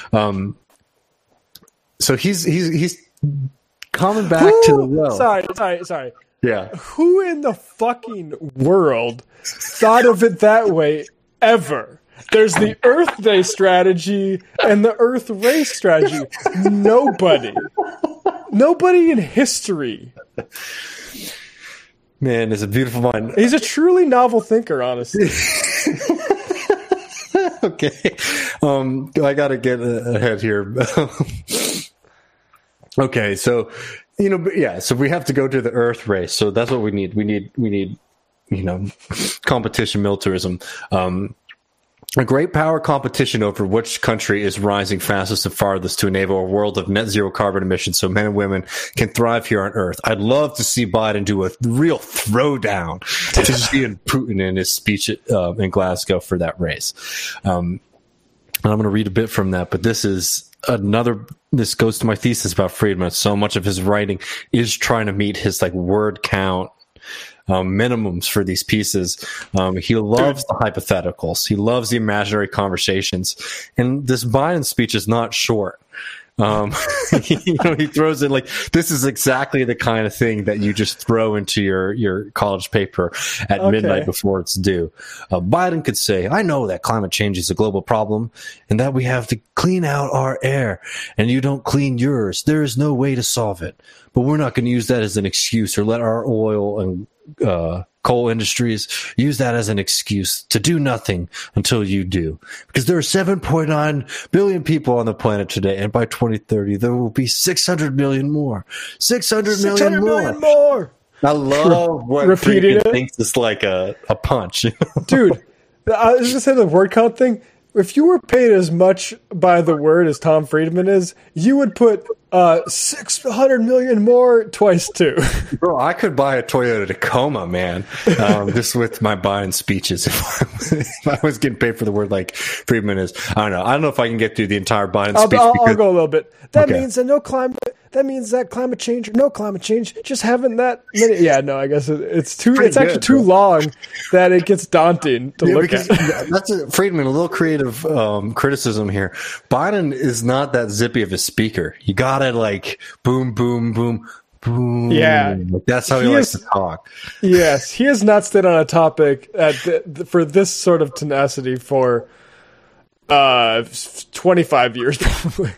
So he's coming back to the well. Sorry. Yeah. Who in the fucking world thought of it that way ever? There's the Earth Day strategy and the Earth Race strategy. Nobody in history. Man, it's a beautiful mind. He's a truly novel thinker, honestly. Okay. I got to get ahead here. Okay, so so we have to go to the Earth Race. So that's what we need. We need competition militarism. A great power competition over which country is rising fastest and farthest to enable a world of net zero carbon emissions so men and women can thrive here on Earth. I'd love to see Biden do a real throwdown to Xi and Putin in his speech in Glasgow for that race. And I'm going to read a bit from that, but this goes to my thesis about Friedman. So much of his writing is trying to meet his word count minimums for these pieces. He loves the hypotheticals. He loves the imaginary conversations. And this Biden speech is not short. He throws in this is exactly the kind of thing that you just throw into your college paper at midnight before it's due. Biden could say, I know that climate change is a global problem and that we have to clean out our air, and you don't clean yours. There is no way to solve it. But we're not going to use that as an excuse or let our oil and coal industries use that as an excuse to do nothing until you do. Because there are 7.9 billion people on the planet today, and by 2030, there will be 600 million more. 600 million more. I love when Friedman thinks it's like a punch. Dude, I was going to say the word count thing. If you were paid as much by the word as Tom Friedman is, you would put 600 million more twice too. Bro, I could buy a Toyota Tacoma, man, just with my Biden speeches. If I was getting paid for the word like Friedman is, I don't know if I can get through the entire Biden speech. I'll go a little bit. That means that climate change or no climate change, just having that many. Yeah, no, I guess it's actually too long that it gets daunting to look at. That's Friedman, a little creative criticism here. Biden is not that zippy of a speaker. You got it boom, boom, boom, boom. Yeah. That's how he likes to talk. Yes. He has not stayed on a topic for this sort of tenacity for 25 years probably.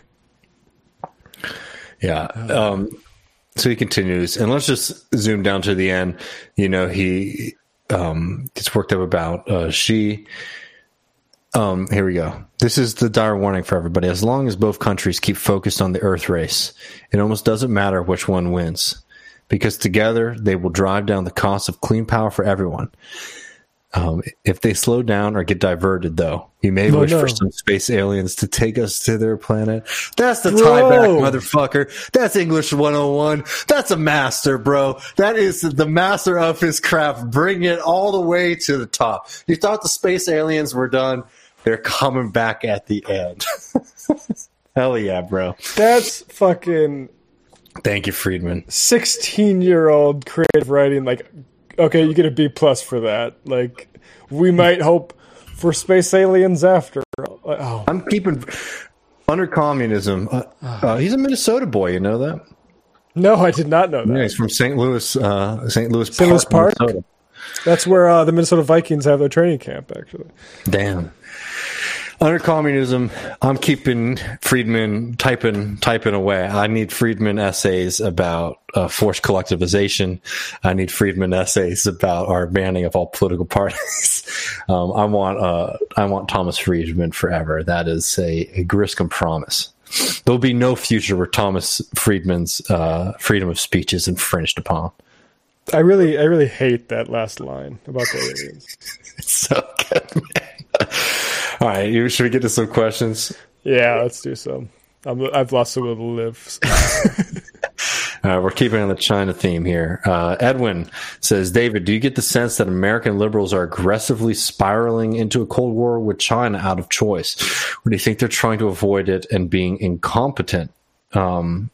Yeah. So he continues, and let's just zoom down to the end. He gets worked up about Xi. Here we go. This is the dire warning for everybody. As long as both countries keep focused on the Earth race, it almost doesn't matter which one wins, because together they will drive down the cost of clean power for everyone. If they slow down or get diverted, though, you may wish for some space aliens to take us to their planet. That's the tie back, motherfucker. That's English 101. That's a master, bro. That is the master of his craft. Bring it all the way to the top. You thought the space aliens were done. They're coming back at the end. Hell yeah, bro. That's fucking... Thank you, Friedman. 16-year-old creative writing, okay, you get a B+ for that. We might hope for space aliens after. I'm keeping under communism. He's a Minnesota boy. You know that? No, I did not know that. Yeah, he's from St. Louis. St. Louis Park. Minnesota. That's where the Minnesota Vikings have their training camp. Actually, damn. Under communism, I'm keeping Friedman typing away. I need Friedman essays about forced collectivization. I need Friedman essays about our banning of all political parties. I want Thomas Friedman forever. That is a Griscom promise. There'll be no future where Thomas Friedman's freedom of speech is infringed upon. I really hate that last line about the aliens. It's so good, man. All right, should we get to some questions? Yeah, let's do some. I've lost the will to live. We're keeping on the China theme here. Edwin says, David, do you get the sense that American liberals are aggressively spiraling into a Cold War with China out of choice? Or do you think they're trying to avoid it and being incompetent about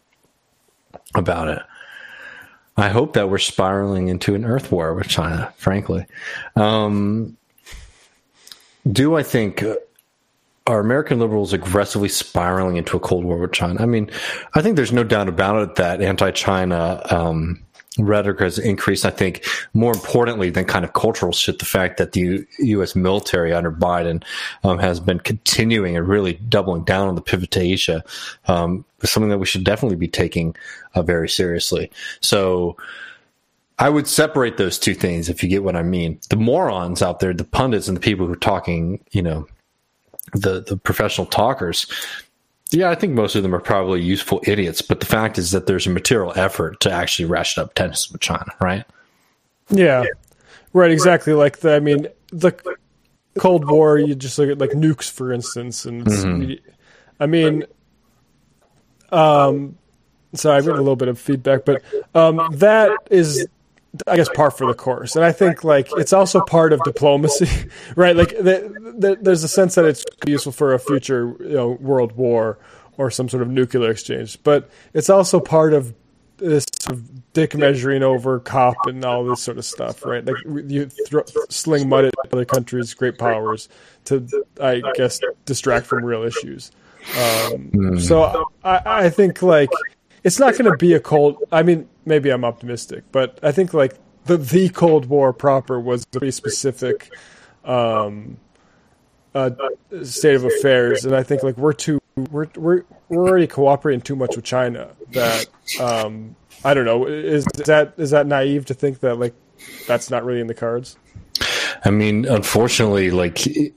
it? I hope that we're spiraling into an earth war with China, frankly. Do I think... Are American liberals aggressively spiraling into a Cold War with China? I mean, I think there's no doubt about it that anti-China rhetoric has increased. I think more importantly than kind of cultural shit, the fact that the U.S. military under Biden has been continuing and really doubling down on the pivot to Asia is something that we should definitely be taking very seriously. So I would separate those two things, if you get what I mean. The morons out there, the pundits and the people who are talking, the professional talkers, yeah, I think most of them are probably useful idiots, but the fact is that there's a material effort to actually ratchet up tensions with China, right? Yeah, right, exactly. Like the Cold War, you just look at like nukes, for instance, and it's, sorry, I've got a little bit of feedback, but that is, I guess, par for the course. And I think like it's also part of diplomacy, right? Like there's a sense that it's useful for a future world war or some sort of nuclear exchange, but it's also part of this sort of dick measuring over cop and all this sort of stuff, right? Like you sling mud at other countries, great powers, to, I guess, distract from real issues. So I think like it's not going to be a cold. I mean, maybe I'm optimistic, but I think like the Cold War proper was a pretty specific state of affairs, and I think like we're already cooperating too much with China. That I don't know. Is that naive to think that like that's not really in the cards? I mean, unfortunately, like you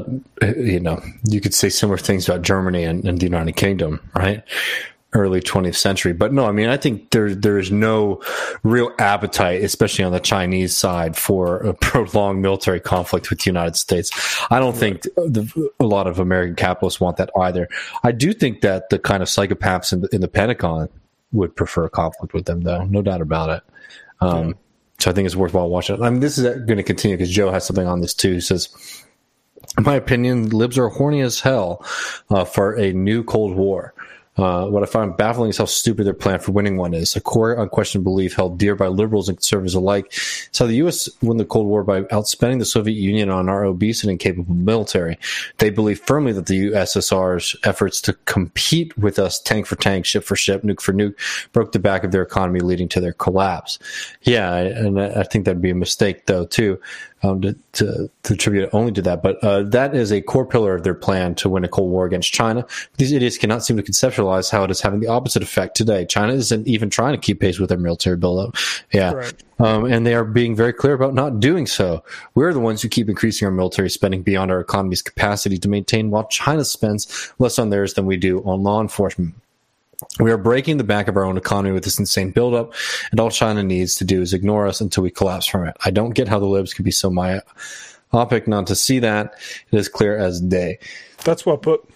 could say similar things about Germany and the United Kingdom, right? Early 20th century. But no, I mean, I think there's no real appetite, especially on the Chinese side, for a prolonged military conflict with the United States. I don't think a lot of American capitalists want that either. I do think that the kind of psychopaths in the Pentagon would prefer a conflict with them, though. No doubt about it. So I think it's worthwhile watching. I mean, this is going to continue because Joe has something on this too. He says, in my opinion, libs are horny as hell for a new Cold War. What I find baffling is how stupid their plan for winning one is. A core unquestioned belief held dear by liberals and conservatives alike is how the U.S. won the Cold War by outspending the Soviet Union on our obese and incapable military. They believe firmly that the USSR's efforts to compete with us tank for tank, ship for ship, nuke for nuke broke the back of their economy, leading to their collapse. Yeah, and I think that'd be a mistake, though, too. To attribute it only to that. But that is a core pillar of their plan to win a Cold War against China. These idiots cannot seem to conceptualize how it is having the opposite effect today. China isn't even trying to keep pace with their military buildup. Yeah. Right. And they are being very clear about not doing so. We're the ones who keep increasing our military spending beyond our economy's capacity to maintain, while China spends less on theirs than we do on law enforcement. We are breaking the back of our own economy with this insane buildup, and all China needs to do is ignore us until we collapse from it. I don't get how the libs can be so myopic not to see that. It is clear as day. That's well put.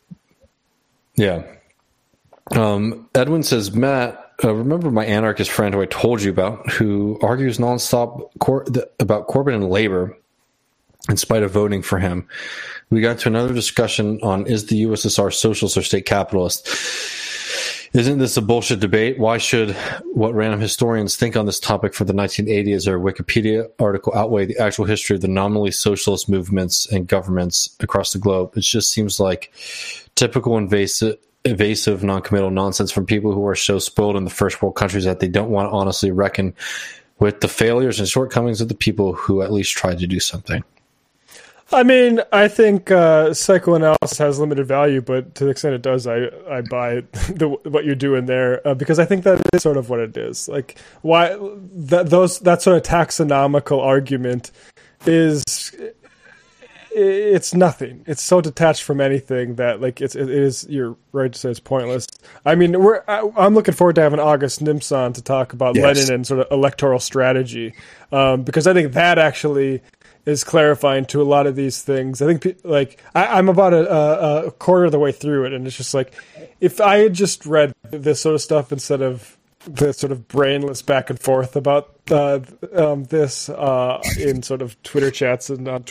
Yeah. Edwin says, Matt, remember my anarchist friend who I told you about, who argues nonstop about Corbyn and Labor in spite of voting for him. We got to another discussion on, is the USSR socialist or state capitalist? Isn't this a bullshit debate? Why should what random historians think on this topic for the 1980s or Wikipedia article outweigh the actual history of the nominally socialist movements and governments across the globe? It just seems like typical evasive, non-committal nonsense from people who are so spoiled in the first world countries that they don't want to honestly reckon with the failures and shortcomings of the people who at least tried to do something. I mean, I think psychoanalysis has limited value, but to the extent it does, I buy what you're doing there because I think that is sort of what it is. Like, why that sort of taxonomical argument is it's nothing. It's so detached from anything that like it is. You're right to say it's pointless. I mean, I'm looking forward to having August Nimps on to talk about Lenin and sort of electoral strategy, because I think that actually is clarifying to a lot of these things. I think I'm about a quarter of the way through it, and it's just like if I had just read this sort of stuff instead of the sort of brainless back and forth about this in sort of Twitter chats and on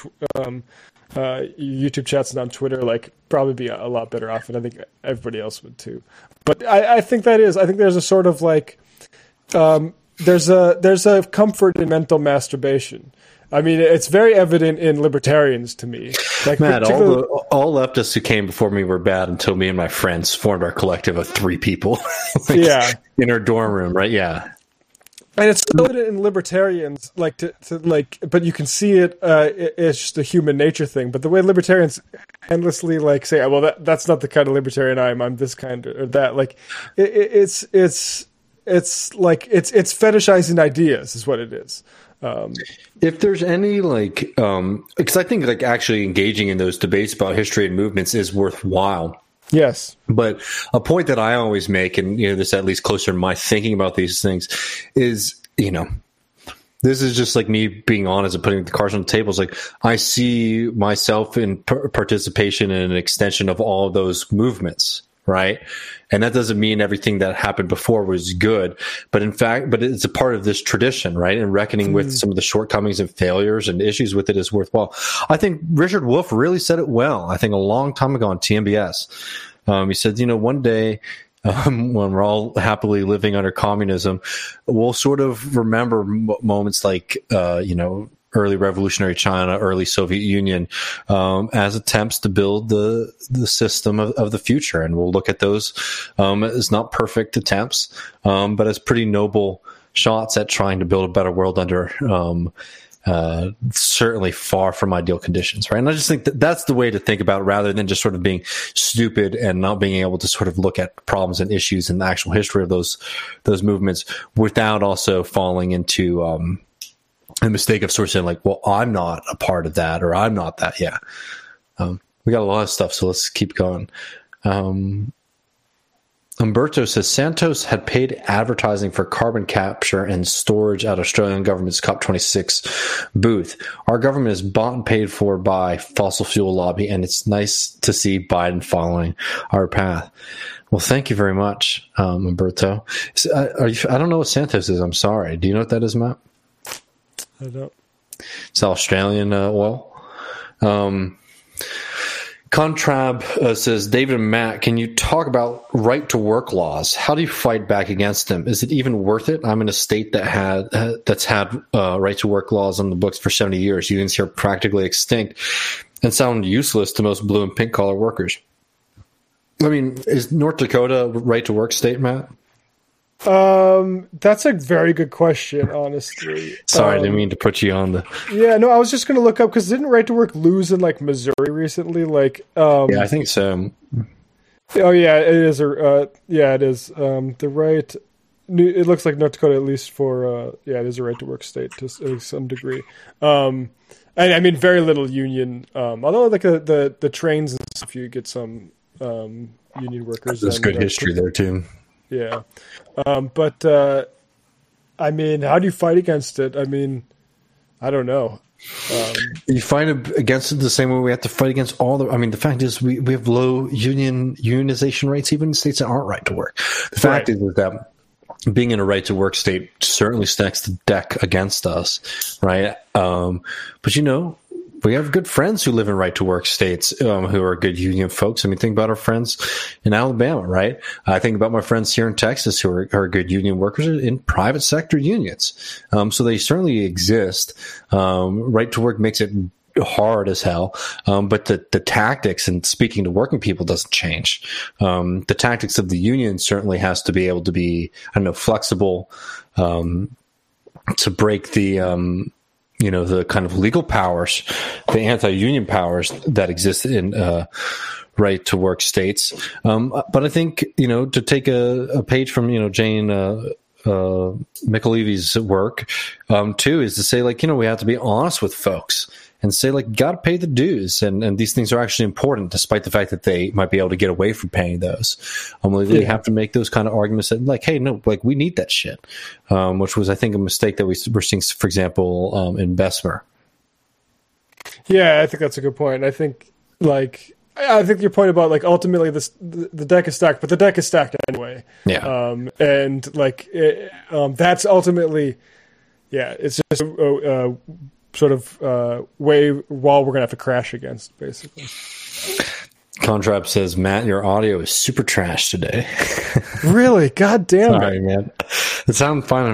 YouTube chats and on Twitter, like probably be a lot better off, and I think everybody else would too. But I think there's a sort of like there's a comfort in mental masturbation. I mean, it's very evident in libertarians to me. Like, Matt, all leftists who came before me were bad until me and my friends formed our collective of 3 people. In our dorm room, right? Yeah. And it's evident in libertarians, like to like, but you can see it. It's just a human nature thing. But the way libertarians endlessly like say, "Well, that's not the kind of libertarian I am. I'm this kind or that." Like, it's like it's fetishizing ideas, is what it is. If there's any like, because I think like actually engaging in those debates about history and movements is worthwhile. Yes. But a point that I always make, and this at least closer to my thinking about these things, is this is just like me being honest and putting the cards on the table. It's like I see myself in participation in an extension of all of those movements. Right. And that doesn't mean everything that happened before was good, but in fact, it's a part of this tradition, right? And reckoning with some of the shortcomings and failures and issues with it is worthwhile. I think Richard Wolff really said it well. I think a long time ago on TMBS, he said, one day, when we're all happily living under communism, we'll sort of remember moments like, early revolutionary China, early Soviet Union, as attempts to build the system of the future. And we'll look at those as not perfect attempts, but as pretty noble shots at trying to build a better world under certainly far from ideal conditions, right? And I just think that's the way to think about it, rather than just sort of being stupid and not being able to sort of look at problems and issues in the actual history of those movements without also falling into the mistake of sort of saying like, well, I'm not a part of that, or I'm not that. Yeah. We got a lot of stuff, so let's keep going. Umberto says Santos had paid advertising for carbon capture and storage at Australian government's COP26 booth. Our government is bought and paid for by fossil fuel lobby, and it's nice to see Biden following our path. Well, thank you very much, Umberto. I don't know what Santos is. I'm sorry. Do you know what that is, Matt? I don't. It's Australian oil. Contrab says, David and Matt, can you talk about right-to-work laws? How do you fight back against them? Is it even worth it? I'm in a state that's had right-to-work laws on the books for 70 years. Unions here are practically extinct and sound useless to most blue and pink-collar workers. I mean, is North Dakota a right-to-work state, Matt? That's a very good question, honestly. Sorry, I didn't mean to put you on the... Yeah, no, I was just going to look up, because didn't Right to Work lose in, like, Missouri recently? Like, yeah, I think so. Oh, yeah, it is. Yeah, it is. The right... It looks like North Dakota, at least for... yeah, it is a right to work state to some degree. I mean, very little union. Although, like, the trains and stuff, you get some union workers. There's good history there, too. Yeah. But, I mean, how do you fight against it? I mean, I don't know. You fight against it the same way we have to fight against all the... I mean, the fact is we have low unionization rates, even in states that aren't right to work. The fact is that being in a right to work state certainly stacks the deck against us, right? But, we have good friends who live in right-to-work states who are good union folks. I mean, think about our friends in Alabama, right? I think about my friends here in Texas who are good union workers in private sector unions. So they certainly exist. Right-to-work makes it hard as hell, but the tactics and speaking to working people doesn't change. The tactics of the union certainly has to be able to be, flexible to break the... the kind of legal powers, the anti-union powers that exist in right-to-work states. But I think, to take a page from, Jane Michelevi's work, too, is to say, like, we have to be honest with folks and say, like, got to pay the dues. And these things are actually important, despite the fact that they might be able to get away from paying those. We have to make those kind of arguments that, like, hey, no, like, we need that shit, which was, I think, a mistake that we're seeing, for example, in Bessemer. Yeah, I think that's a good point. I think your point about, like, ultimately the deck is stacked, but the deck is stacked anyway. Yeah. And like that's ultimately, it's just a sort of way wall we're gonna have to crash against, basically. Contrap says, Matt, your audio is super trash today. Really? God damn it. Sorry, man. It sounds fine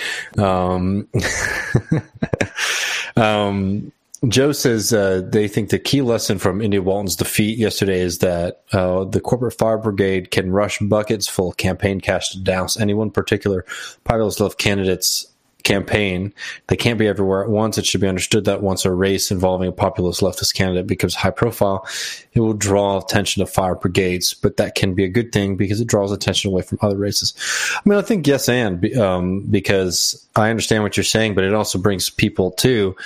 to me. Joe says they think the key lesson from India Walton's defeat yesterday is that the corporate fire brigade can rush buckets full of campaign cash to douse any one particular populist left candidate's campaign. They can't be everywhere at once. It should be understood that once a race involving a populist leftist candidate becomes high profile, it will draw attention to fire brigades, but that can be a good thing because it draws attention away from other races. I mean, I think yes, and because I understand what you're saying, but it also brings people too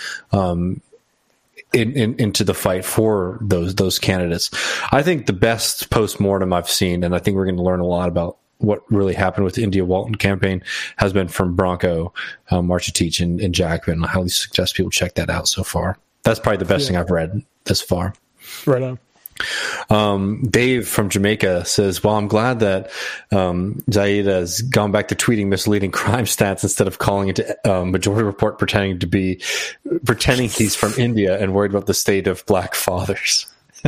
into the fight for those candidates. I think the best postmortem I've seen, and I think we're going to learn a lot about what really happened with the India Walton campaign, has been from Bronco Marchettich and Jackman. I highly suggest people check that out so far. That's probably the best thing I've read this far. Right on. Dave from Jamaica says, well, I'm glad that Zaid has gone back to tweeting misleading crime stats instead of calling it Majority Report pretending he's from India and worried about the state of black fathers.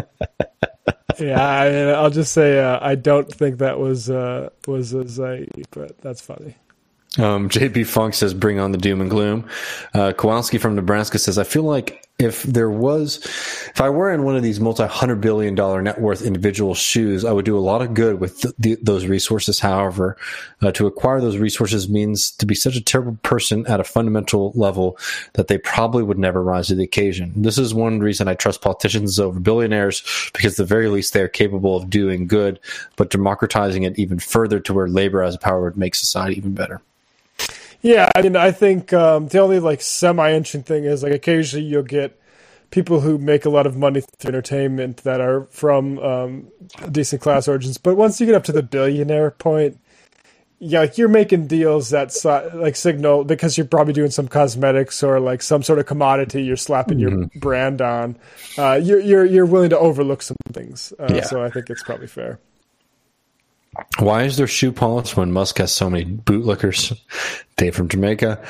I mean, I'll just say I don't think that was a Zaid, but that's funny. JP Funk says, bring on the doom and gloom. Kowalski from Nebraska says, I feel like if I were in one of these multi-$100 billion net worth individual shoes, I would do a lot of good with those resources. However, to acquire those resources means to be such a terrible person at a fundamental level that they probably would never rise to the occasion. This is one reason I trust politicians over billionaires, because at the very least they are capable of doing good, but democratizing it even further to where labor as a power would make society even better. Yeah, I mean, I think the only like semi-interesting thing is like occasionally you'll get people who make a lot of money through entertainment that are from decent class origins. But once you get up to the billionaire point, like you're making deals that like signal, because you're probably doing some cosmetics or like some sort of commodity you're slapping your brand on. You're willing to overlook some things. So I think it's probably fair. Why is there shoe polish when Musk has so many bootlickers? Dave from Jamaica.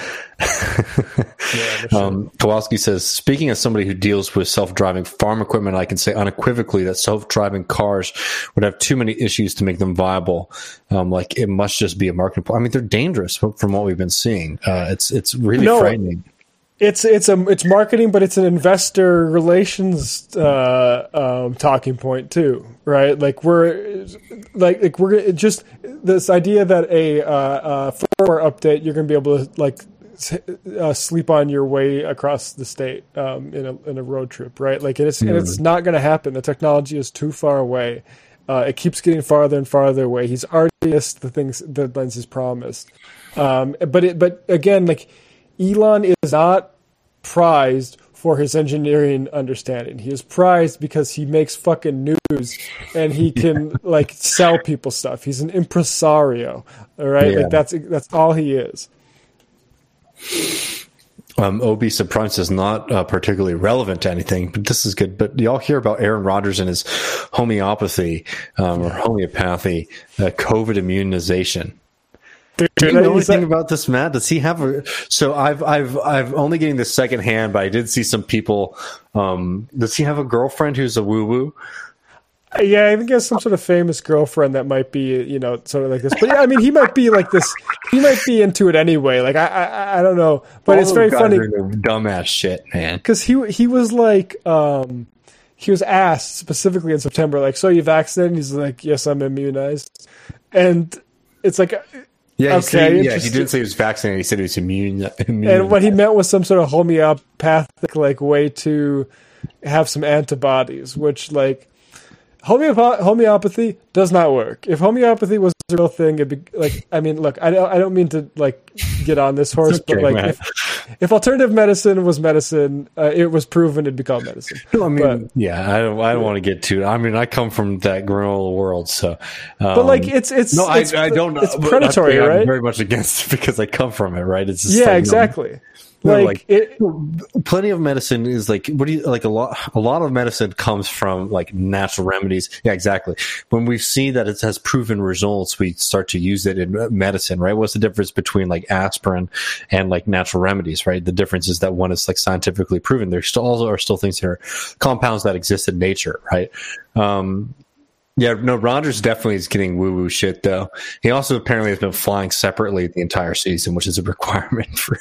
Kowalski says, speaking as somebody who deals with self-driving farm equipment, I can say unequivocally that self-driving cars would have too many issues to make them viable. Like it must just be a market. I mean, they're dangerous from what we've been seeing. It's really frightening. It's marketing, but it's an investor relations talking point too, right? Like we're just this idea that a firmware update you're going to be able to like sleep on your way across the state in a road trip, right? Like it's not going to happen. The technology is too far away. It keeps getting farther and farther away. He's already missed the things that Lenz has promised. But again, like Elon is not prized for his engineering understanding. He is prized because he makes fucking news and he can like sell people stuff. He's an impresario. All right. Like that's all he is. Obi Surprise is not particularly relevant to anything, but this is good. But y'all hear about Aaron Rodgers and his homeopathy or homeopathy, COVID immunization. Do you know anything about this, Matt? Does he have a? So I've only getting this second hand, but I did see some people. Does he have a girlfriend who's a woo woo? Yeah, I think he has some sort of famous girlfriend that might be, sort of like this. But yeah, I mean, he might be like this. He might be into it anyway. Like I don't know, but it's very funny. Dumbass shit, man. Because he was like, he was asked specifically in September, like, so you vaccinated? And he's like, yes, I'm immunized, and it's like. Yeah, he didn't say he was vaccinated. He said he was immune. And what he meant was some sort of homeopathic like way to have some antibodies, which like homeopathy does not work. If homeopathy was a real thing, it'd be like, I mean, look, I don't mean to like get on this horse, okay, but like if alternative medicine was medicine, it was proven it'd be called medicine. I mean, I don't want to get too. I mean, I come from that granola world, so. But like, it's I don't. It's predatory, right? I'm very much against it because I come from it, right? It's just exactly. Plenty of medicine is like, what do you like? A lot of medicine comes from like natural remedies. Yeah, exactly. When we see that it has proven results, we start to use it in medicine, right? What's the difference between like aspirin and like natural remedies, right? The difference is that one is like scientifically proven. There still are things here, compounds that exist in nature, right? Yeah, no, Rodgers definitely is getting woo-woo shit, though. He also apparently has been flying separately the entire season, which is a requirement for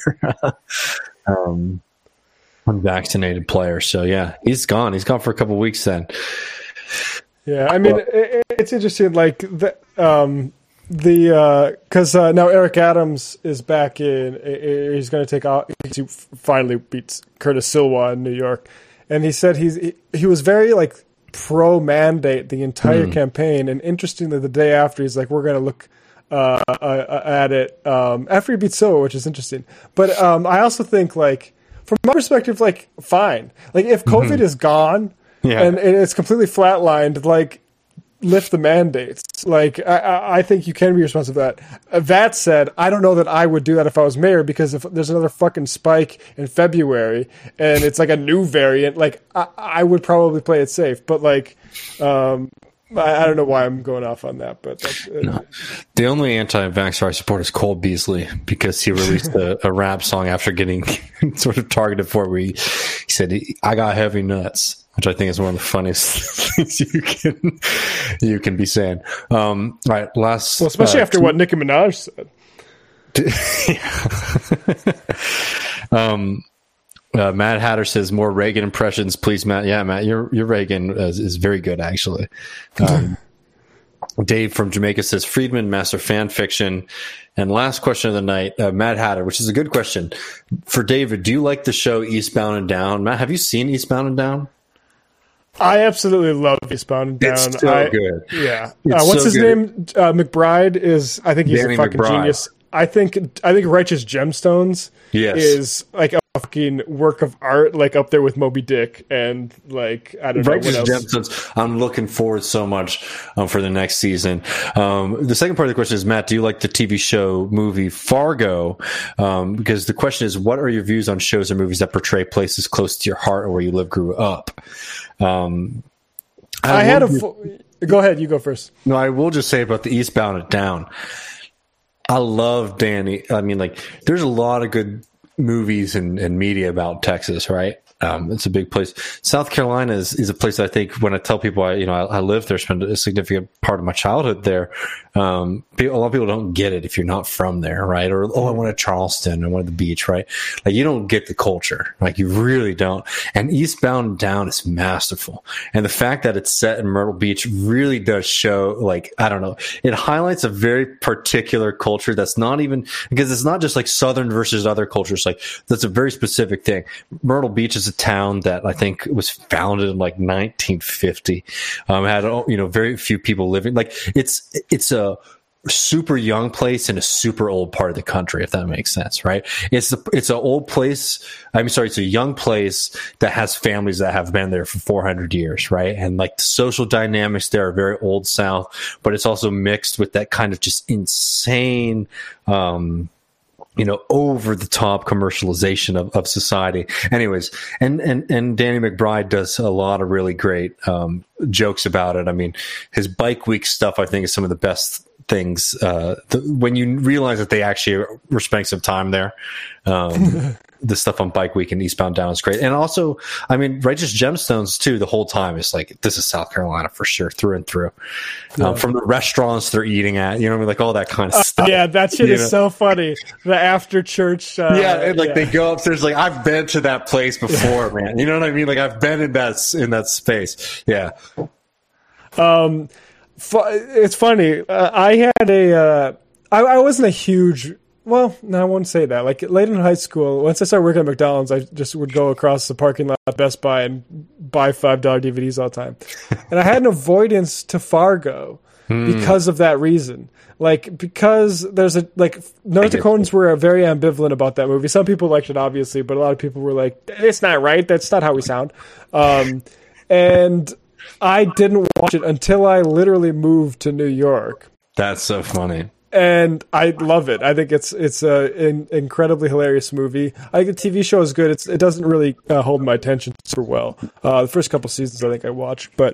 unvaccinated players. So, yeah, he's gone. He's gone for a couple of weeks then. Yeah, I mean, it's interesting, like, because now Eric Adams is back in. He's going to take out. He finally beats Curtis Silwa in New York. And he said he was very, like, pro-mandate the entire campaign, and interestingly, the day after, he's like, we're going to look at it after he beats Silva, which is interesting. But I also think, like, from my perspective, like, fine. Like, if COVID is gone and it's completely flatlined, like, lift the mandates. Like, I think you can be responsible for that. That said, I don't know that I would do that if I was mayor, because if there's another fucking spike in February and it's like a new variant, like, I would probably play it safe. But, like, I don't know why I'm going off on that, but that's no. The only anti-vaxxer I support is Cole Beasley, because he released a rap song after getting sort of targeted for it, where he said, I got heavy nuts, which I think is one of the funniest things you can be saying. All right, last. Well, especially after what Nicki Minaj said. Matt Hatter says more Reagan impressions, please, Matt. Yeah, Matt, your Reagan is very good, actually. Dave from Jamaica says Friedman, master fan fiction. And last question of the night, Matt Hatter, which is a good question for David. Do you like the show Eastbound and Down? Matt, have you seen Eastbound and Down? I absolutely love Eastbound and Down. It's so good. Yeah. What's his name? McBride is. I think he's Danny a fucking McBride. Genius. I think Righteous Gemstones is like a fucking work of art, like up there with Moby Dick and like I don't know what else. Gemstones. I'm looking forward so much for the next season. The second part of the question is, Matt, do you like the TV show movie Fargo? Because the question is, what are your views on shows or movies that portray places close to your heart or where you grew up? Go ahead, you go first. No, I will just say about the Eastbound and Down. I love Danny. I mean, like, there's a lot of good movies and media about Texas, right? It's a big place. South Carolina is a place I think when I tell people I lived there, spent a significant part of my childhood there. A lot of people don't get it if you're not from there, right? Or, I went to Charleston, I went to the beach, right? Like, you don't get the culture. Like, you really don't. And Eastbound and Down is masterful. And the fact that it's set in Myrtle Beach really does show, like, I don't know, it highlights a very particular culture that's not even, because it's not just like Southern versus other cultures. Like, that's a very specific thing. Myrtle Beach is a town that I think was founded in like 1950. Had very few people living. Like, it's a super young place in a super old part of the country, if that makes sense, right? It's an old place. It's a young place that has families that have been there for 400 years, right? And like the social dynamics there are very old South, but it's also mixed with that kind of just insane, over the top commercialization of society. Anyways, and Danny McBride does a lot of really great jokes about it. I mean, his Bike Week stuff, I think, is some of the best things when you realize that they actually were spending some time there. The stuff on Bike Week and Eastbound Down is great. And also, I mean, Righteous Gemstones too, the whole time is like, this is South Carolina for sure, through and through. From the restaurants they're eating at, like all that kind of stuff. Yeah, that shit is so funny. The after church. They go upstairs, like, I've been to that place before, man. You know what I mean? Like, I've been in that space. Yeah. It's funny. I had I wasn't a huge Well, no, I won't say that. Like late in high school, once I started working at McDonald's, I just would go across the parking lot at Best Buy and buy $5 DVDs all the time. And I had an avoidance to Fargo because of that reason. Like, because there's North Dakotans were very ambivalent about that movie. Some people liked it, obviously, but a lot of people were like, it's not right. That's not how we sound. And I didn't watch it until I literally moved to New York. That's so funny. And I love it. I think it's an incredibly hilarious movie. I think the TV show is good. It doesn't really hold my attention super well. The first couple seasons I think I watched, but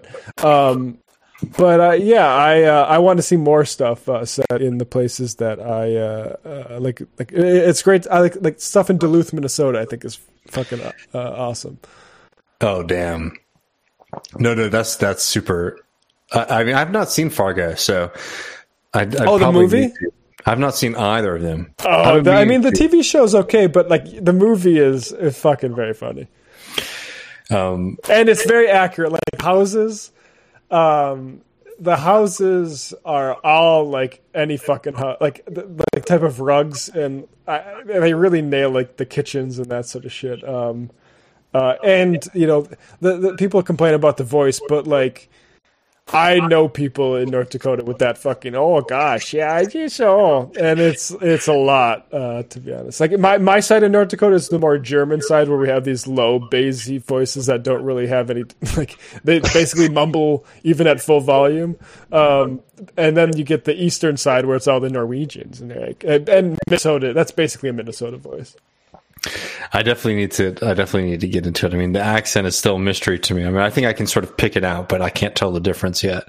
I want to see more stuff set in the places that I like. Like it's great. I like stuff in Duluth, Minnesota. I think is fucking awesome. Oh damn! No, that's super. I mean, I've not seen Fargo, so. The movie? I've not seen either of them. Oh, the TV show's okay, but like the movie is fucking very funny. And it's very accurate. Like houses, the houses are all like any fucking house, like the type of rugs, and they really nail like the kitchens and that sort of shit. And you know, the people complain about the voice, but like. I know people in North Dakota with that fucking, oh gosh, yeah, I just and it's a lot, to be honest. Like my side of North Dakota is the more German side where we have these low bassy voices that don't really have any, like they basically mumble even at full volume. And then you get the eastern side where it's all the Norwegians and they're like, and Minnesota, that's basically a Minnesota voice. I definitely need to get into it. I mean, the accent is still a mystery to me. I mean, I think I can sort of pick it out, but I can't tell the difference yet.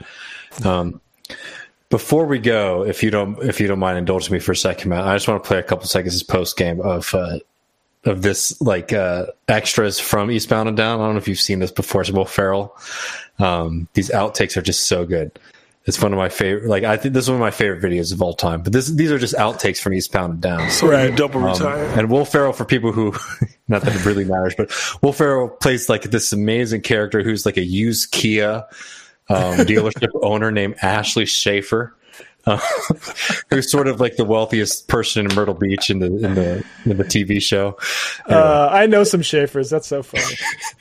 Before we go, if you don't mind indulging me for a second, Matt, I just want to play a couple seconds as post game of this like extras from Eastbound and Down. I don't know if you've seen this before. It's Will Ferrell. These outtakes are just so good. It's one of my favorite. Like I think this is one of my favorite videos of all time. But these are just outtakes from Eastbound and Down. So right. Double retired. And Will Ferrell, for people who, not that it really matters, but Will Ferrell plays like this amazing character who's like a used Kia dealership owner named Ashley Schaefer, who's sort of like the wealthiest person in Myrtle Beach in the TV show. I know some Schaefers. That's so funny.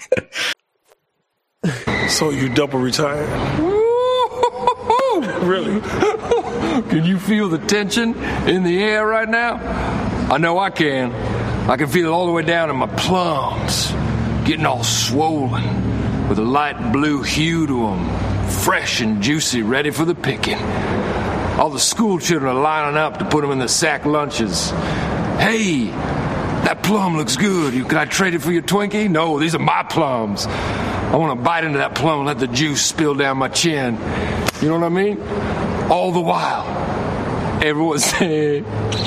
So you double retired. Really? Can you feel the tension in the air right now? I know I can. I can feel it all the way down in my plums, getting all swollen with a light blue hue to them, fresh and juicy, ready for the picking. All the school children are lining up to put them in the sack lunches. Hey, that plum looks good. Can I trade it for your Twinkie? No, these are my plums. I want to bite into that plum and let the juice spill down my chin. You know what I mean? All the while, everyone's saying,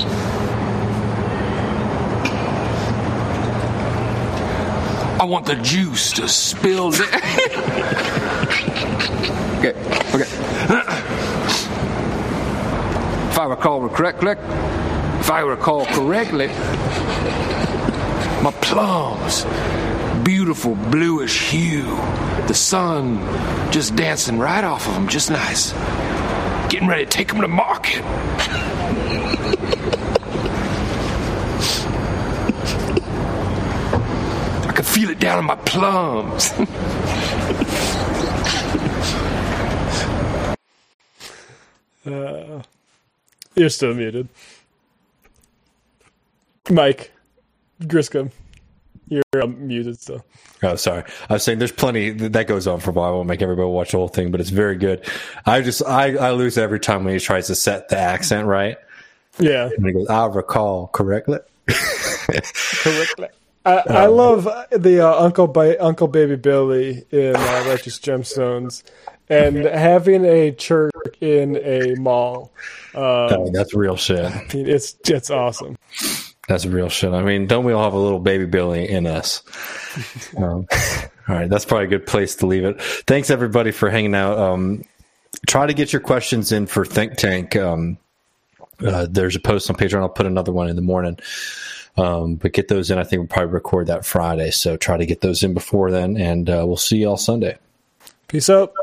I want the juice to spill down. Okay. If I recall correctly, my plums, beautiful bluish hue, the sun just dancing right off of them, just nice. Getting ready to take them to market. I can feel it down in my plums. You're still muted. Mike Griscom, you're muted still. Oh, sorry. I was saying there's plenty that goes on for a while. I won't make everybody watch the whole thing, but it's very good. I lose every time when he tries to set the accent right. Yeah. And he goes, I recall correctly. Correctly. I love the Uncle Baby Billy in Righteous Gemstones, and having a church in a mall. That's real shit. I mean, it's awesome. That's real shit. I mean, don't we all have a little baby Billy in us? All right, that's probably a good place to leave it. Thanks everybody for hanging out. Try to get your questions in for Think Tank. There's a post on Patreon. I'll put another one in the morning. But get those in. I think we'll probably record that Friday. So try to get those in before then, and we'll see you all Sunday. Peace out.